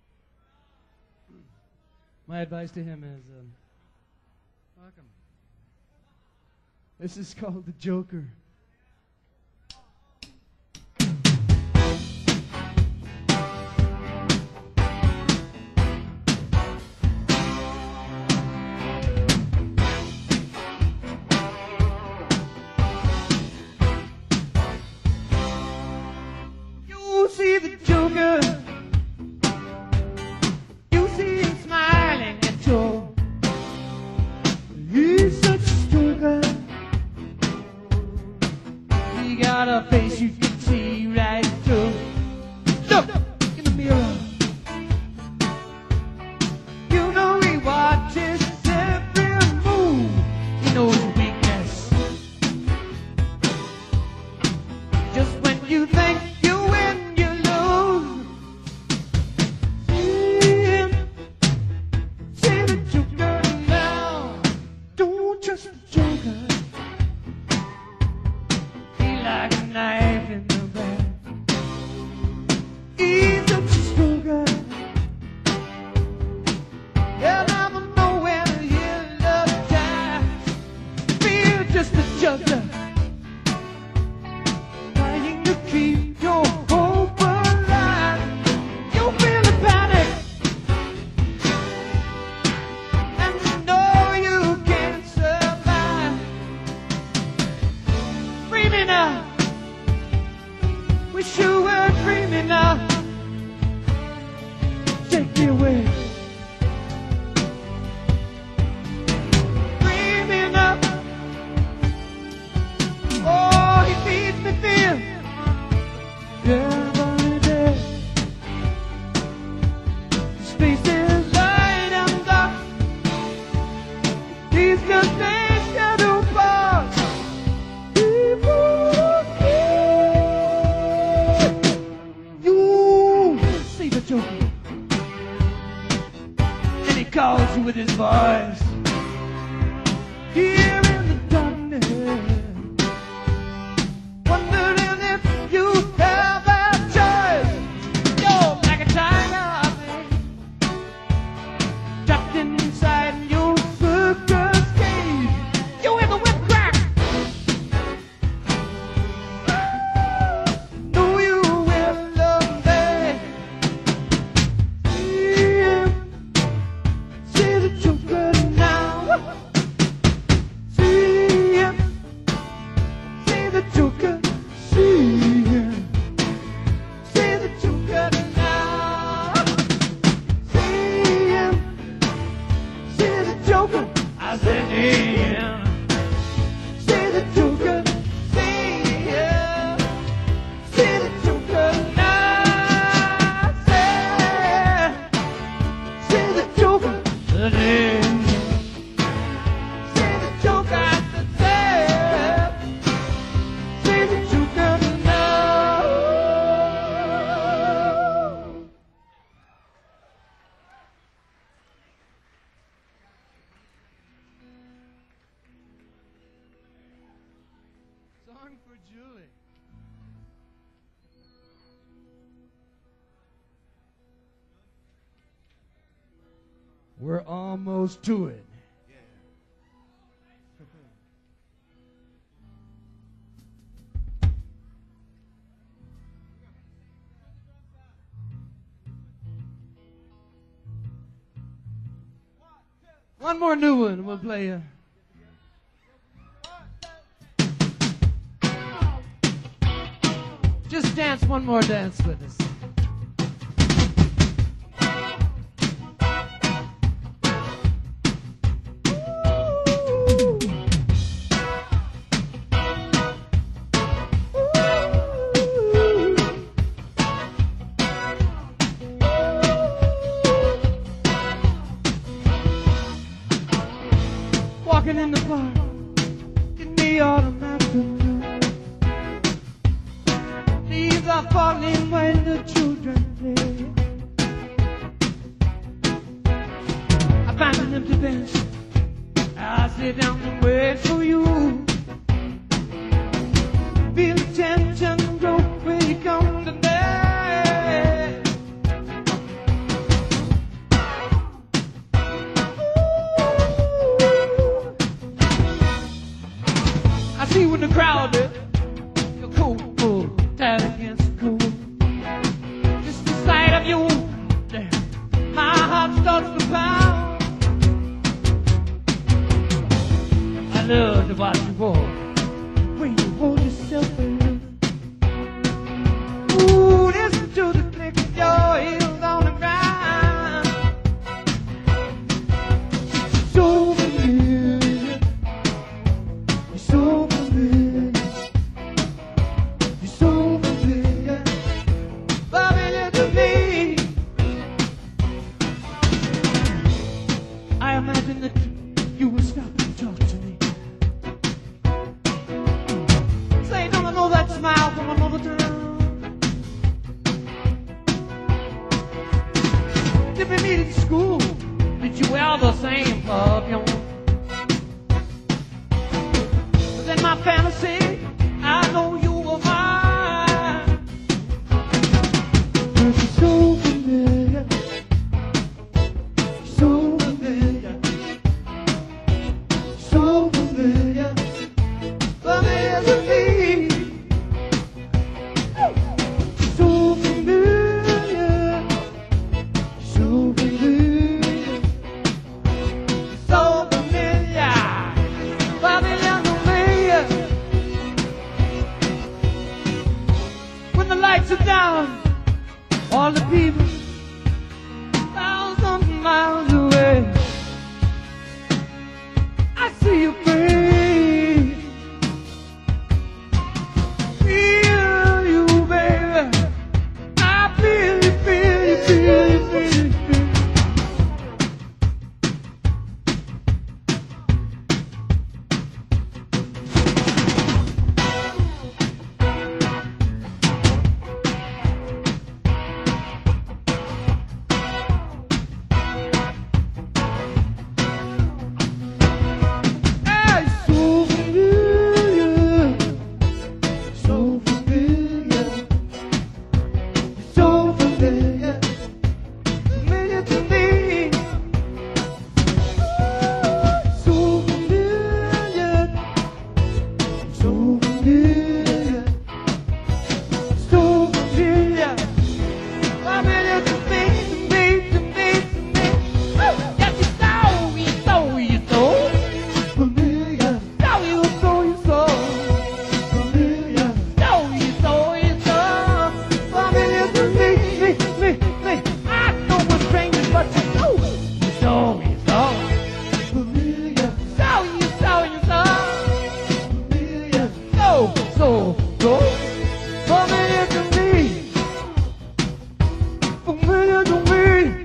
My advice to him is, um, welcome. This is called The Joker. See the Joker, you see him smiling at you. He's such a joker. He got a face you can see right through. Look in the mirror. You know he watches every move. He knows your weakness. Just when you think you win, knife in the back. He's a stronger. And I'm nowhere to hear love die. Feel just a now. Wish you were dreaming now. Take me away. Dreaming up. Oh, he feeds me fear. Yeah, every day. Space is light and dark. These just ain't shadow bars. You see the Joker, and he calls you with his voice. Here in the darkness, wondering if you have a choice. You're like a tiger, trapped inside your circus cage. You hear the whip crack. Know you will love me. See him, see the Joker now. See him, see the Joker. See him, see the Joker now. See him, see the Joker. I said, see him, see the Joker. See him, see the Joker now. Say, see the Joker. See him, see the Joker. I said, see the Joker now. Song for Julie. We're almost to it. One more new one we'll play you. Just dance one more dance with us. Walking in the park in the autumn afternoon. Leaves are falling when the children play. I find an empty bench. I sit down and wait for you. Feel the tension grow when you come to bed. I see when the crowd is you're cold, cold, tired against the cold. Just the sight of you, there, my heart starts to pound. I love to watch you walk when you hold yourself alone. Ooh, listen to the click of your heels on the ground. So familiar, you're so familiar, you're so familiar, familiar to me. I imagine that you will stop and talk to me. Say, don't I know that smile from another town? Did we meet in school? Did you wear the same perfume? But in my fantasy, I know you were mine. 'Cause you're so familiar, so familiar, so familiar, familiar to me. So familiar, so familiar, so so, so go. Familiar to me, familiar to me.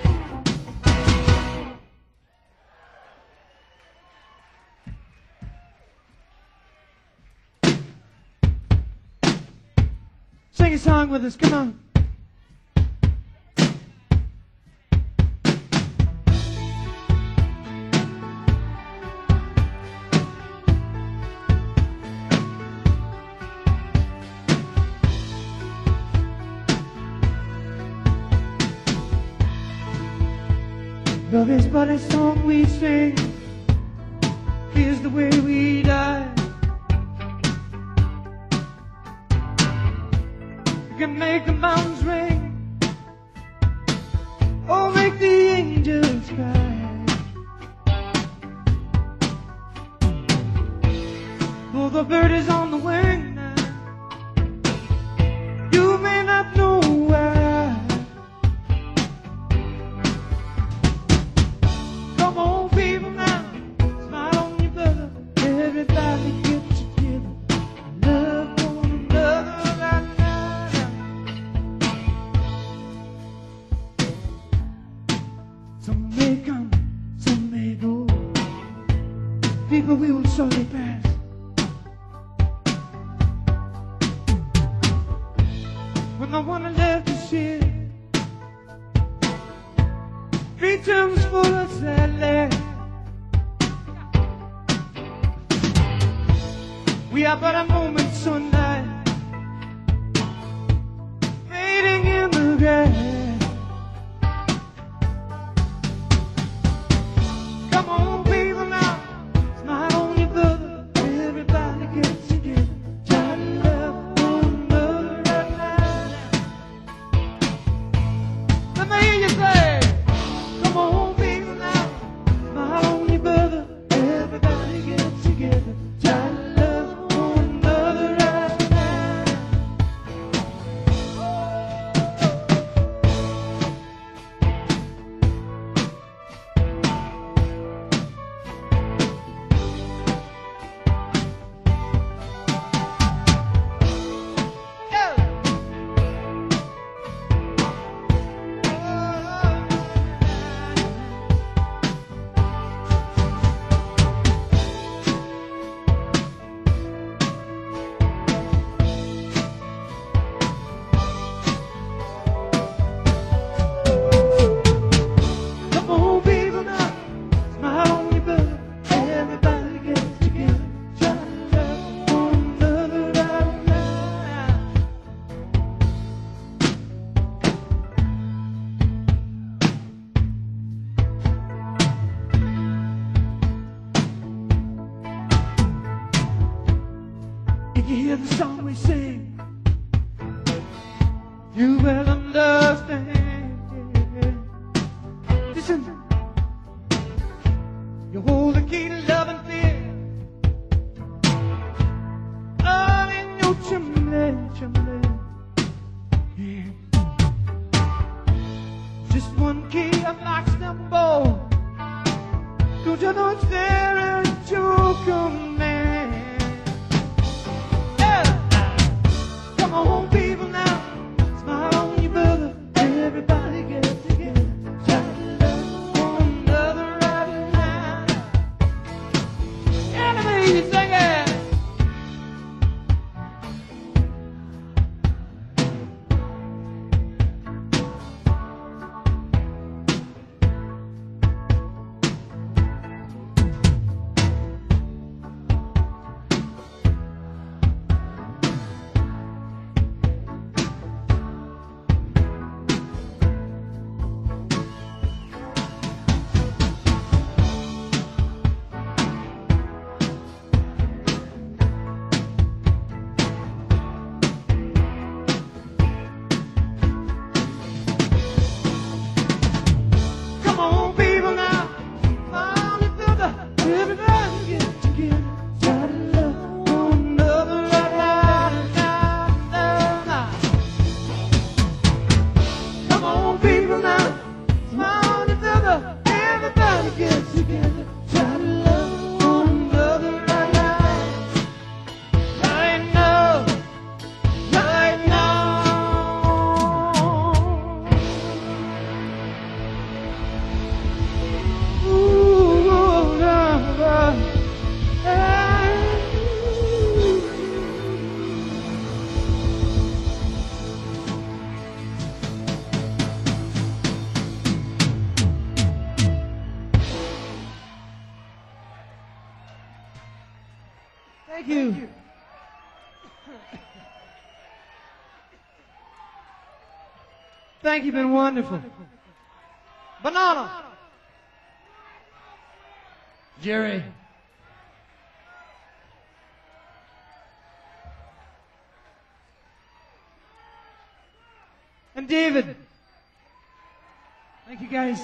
Sing a song with us, come on. Love is but a song we sing, is the way we die. You can make the mountains ring, or make the angels cry. Though the bird is on the wing now, you may not know why. Come on, people now, smile on your brother. Everybody get together, love one another right now. Some may come, some may go. People, we will surely pass. When the one that left is here returns for us at last. We are but a moment's sunlight fading in the grass. Come on, people now, smile on your brother. Everybody gets together, try to love one another right now. Let me hear you say, come on, people now, smile on your brother. Everybody get together, try to love one another right now. Come on, people now, smile on your brother. Everybody get together, try to love one another right now. If you hear the song we sing, you will understand. Listen, you hold the key to love and fear, all in your chimney, chimney. Yeah. Just one key unlocks them both. Don't you know it's there at your command? Come on, people now, smile on your brother. Everybody get together, try to love one another right now. Thank you, been wonderful. Banana. Jerry. And David. Thank you, guys.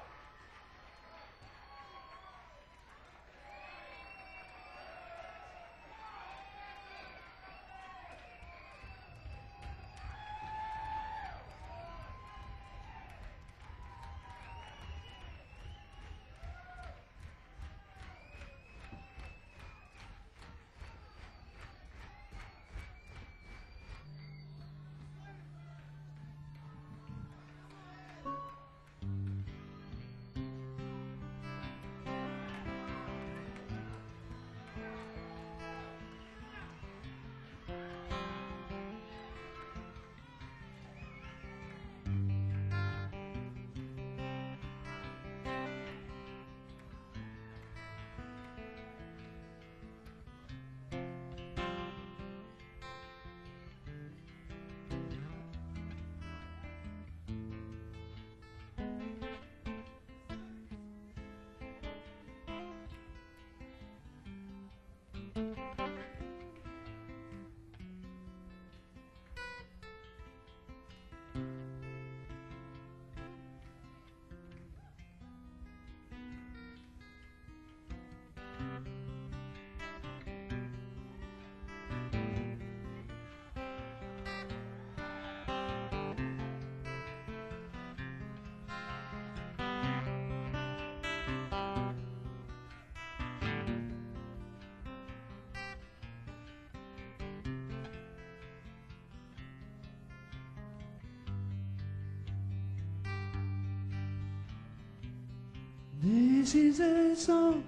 This is a song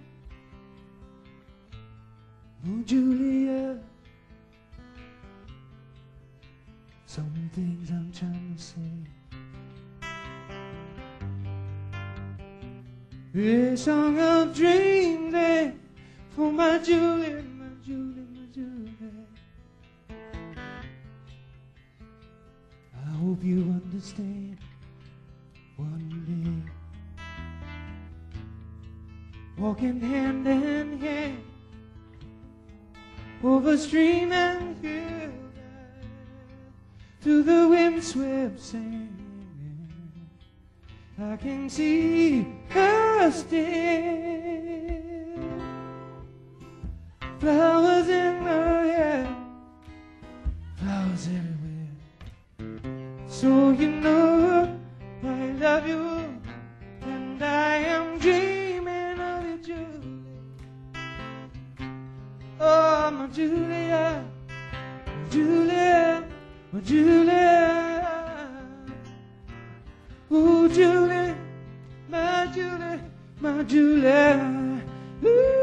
for Julia. Some things I'm trying to say. A song of dreams eh, for my Julia, my Julia, my Julia. I hope you understand one day. Walking hand in hand over stream and hill, through the windswept sand, I can see her still. Flowers in her hair, flowers everywhere. So you know I love you, and I am dreaming of you, Julie. Oh, my Julia, my Julia, my Julia. Oh, Julie, my Julie, my Julia. Ooh.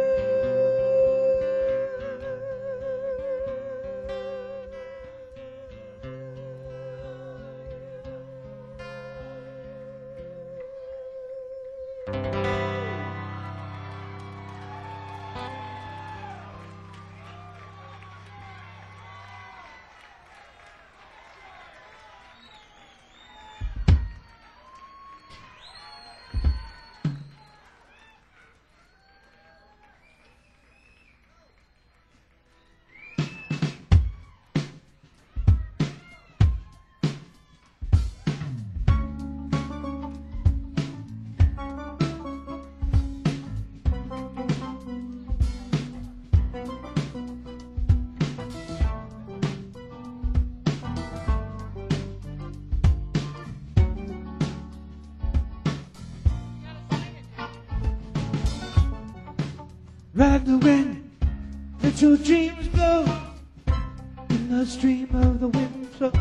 Ride the wind, let your dreams blow in the stream of the wind flow.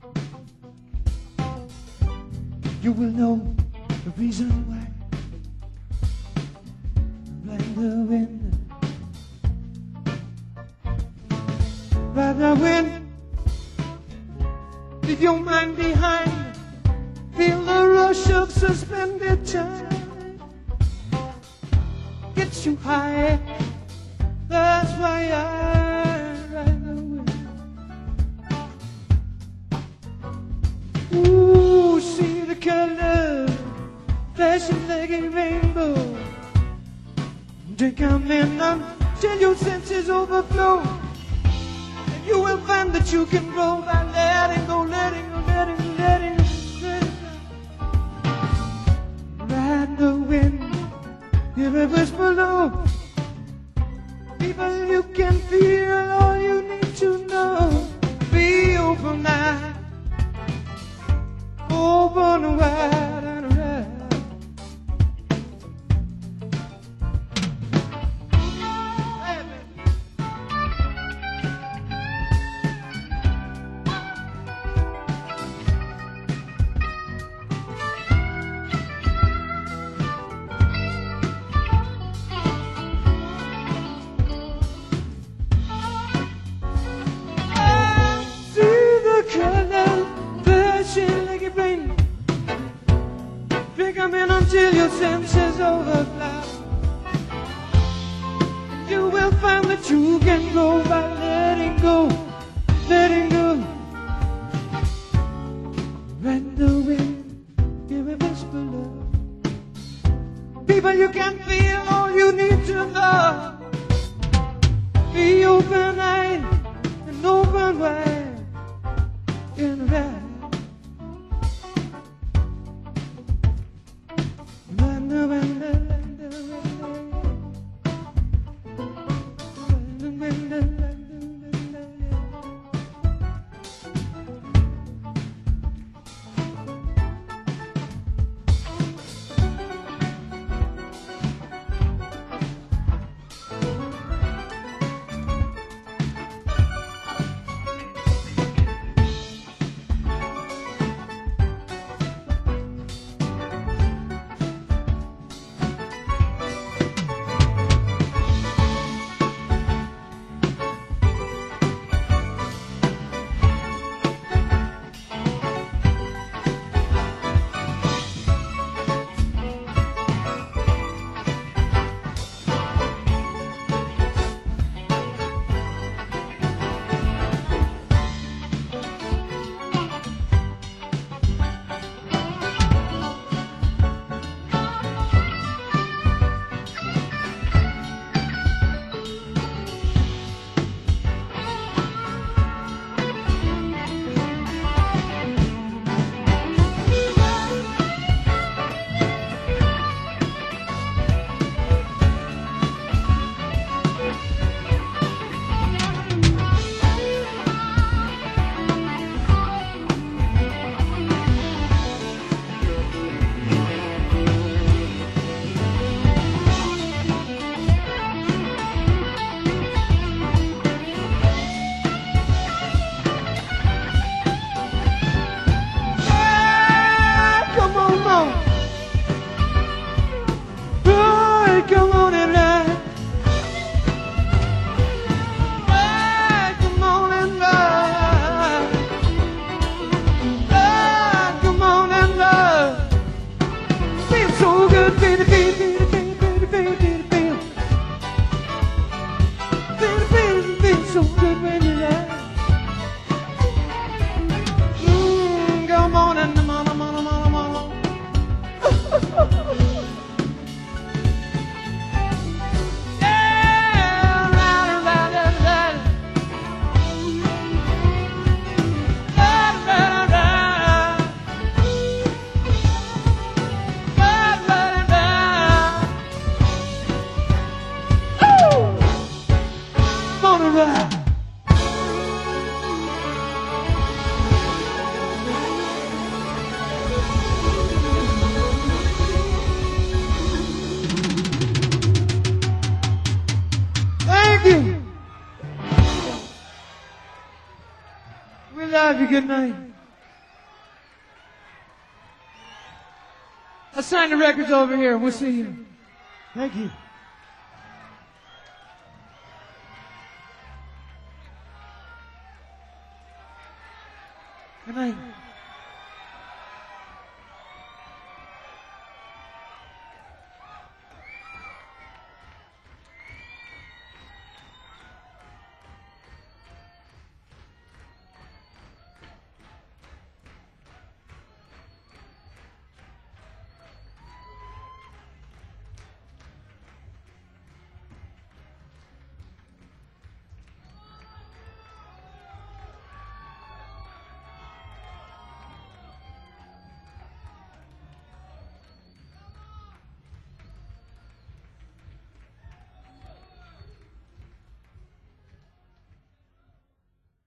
You will know the reason why. Ride the wind, ride the wind, leave your mind behind. Feel the rush of suspended time. Gets you high. That's why I ride the wind. flashing like a rainbow. Drink a man until your senses overflow. And you will find that you can grow by letting go, letting go, letting go, letting go, letting go. Ride the wind, hear a whisper low. People you can feel, all you need to know. Be open now, open wide and right. Until your senses overflow, and you will find that you can grow by letting go, letting go. Ride the wind, hear a whisper love. People you can feel, all you need to know. Be open-eyed and open wide in the ride. Love you, good night. I'll sign the records over here. We'll see you. Thank you. Good night.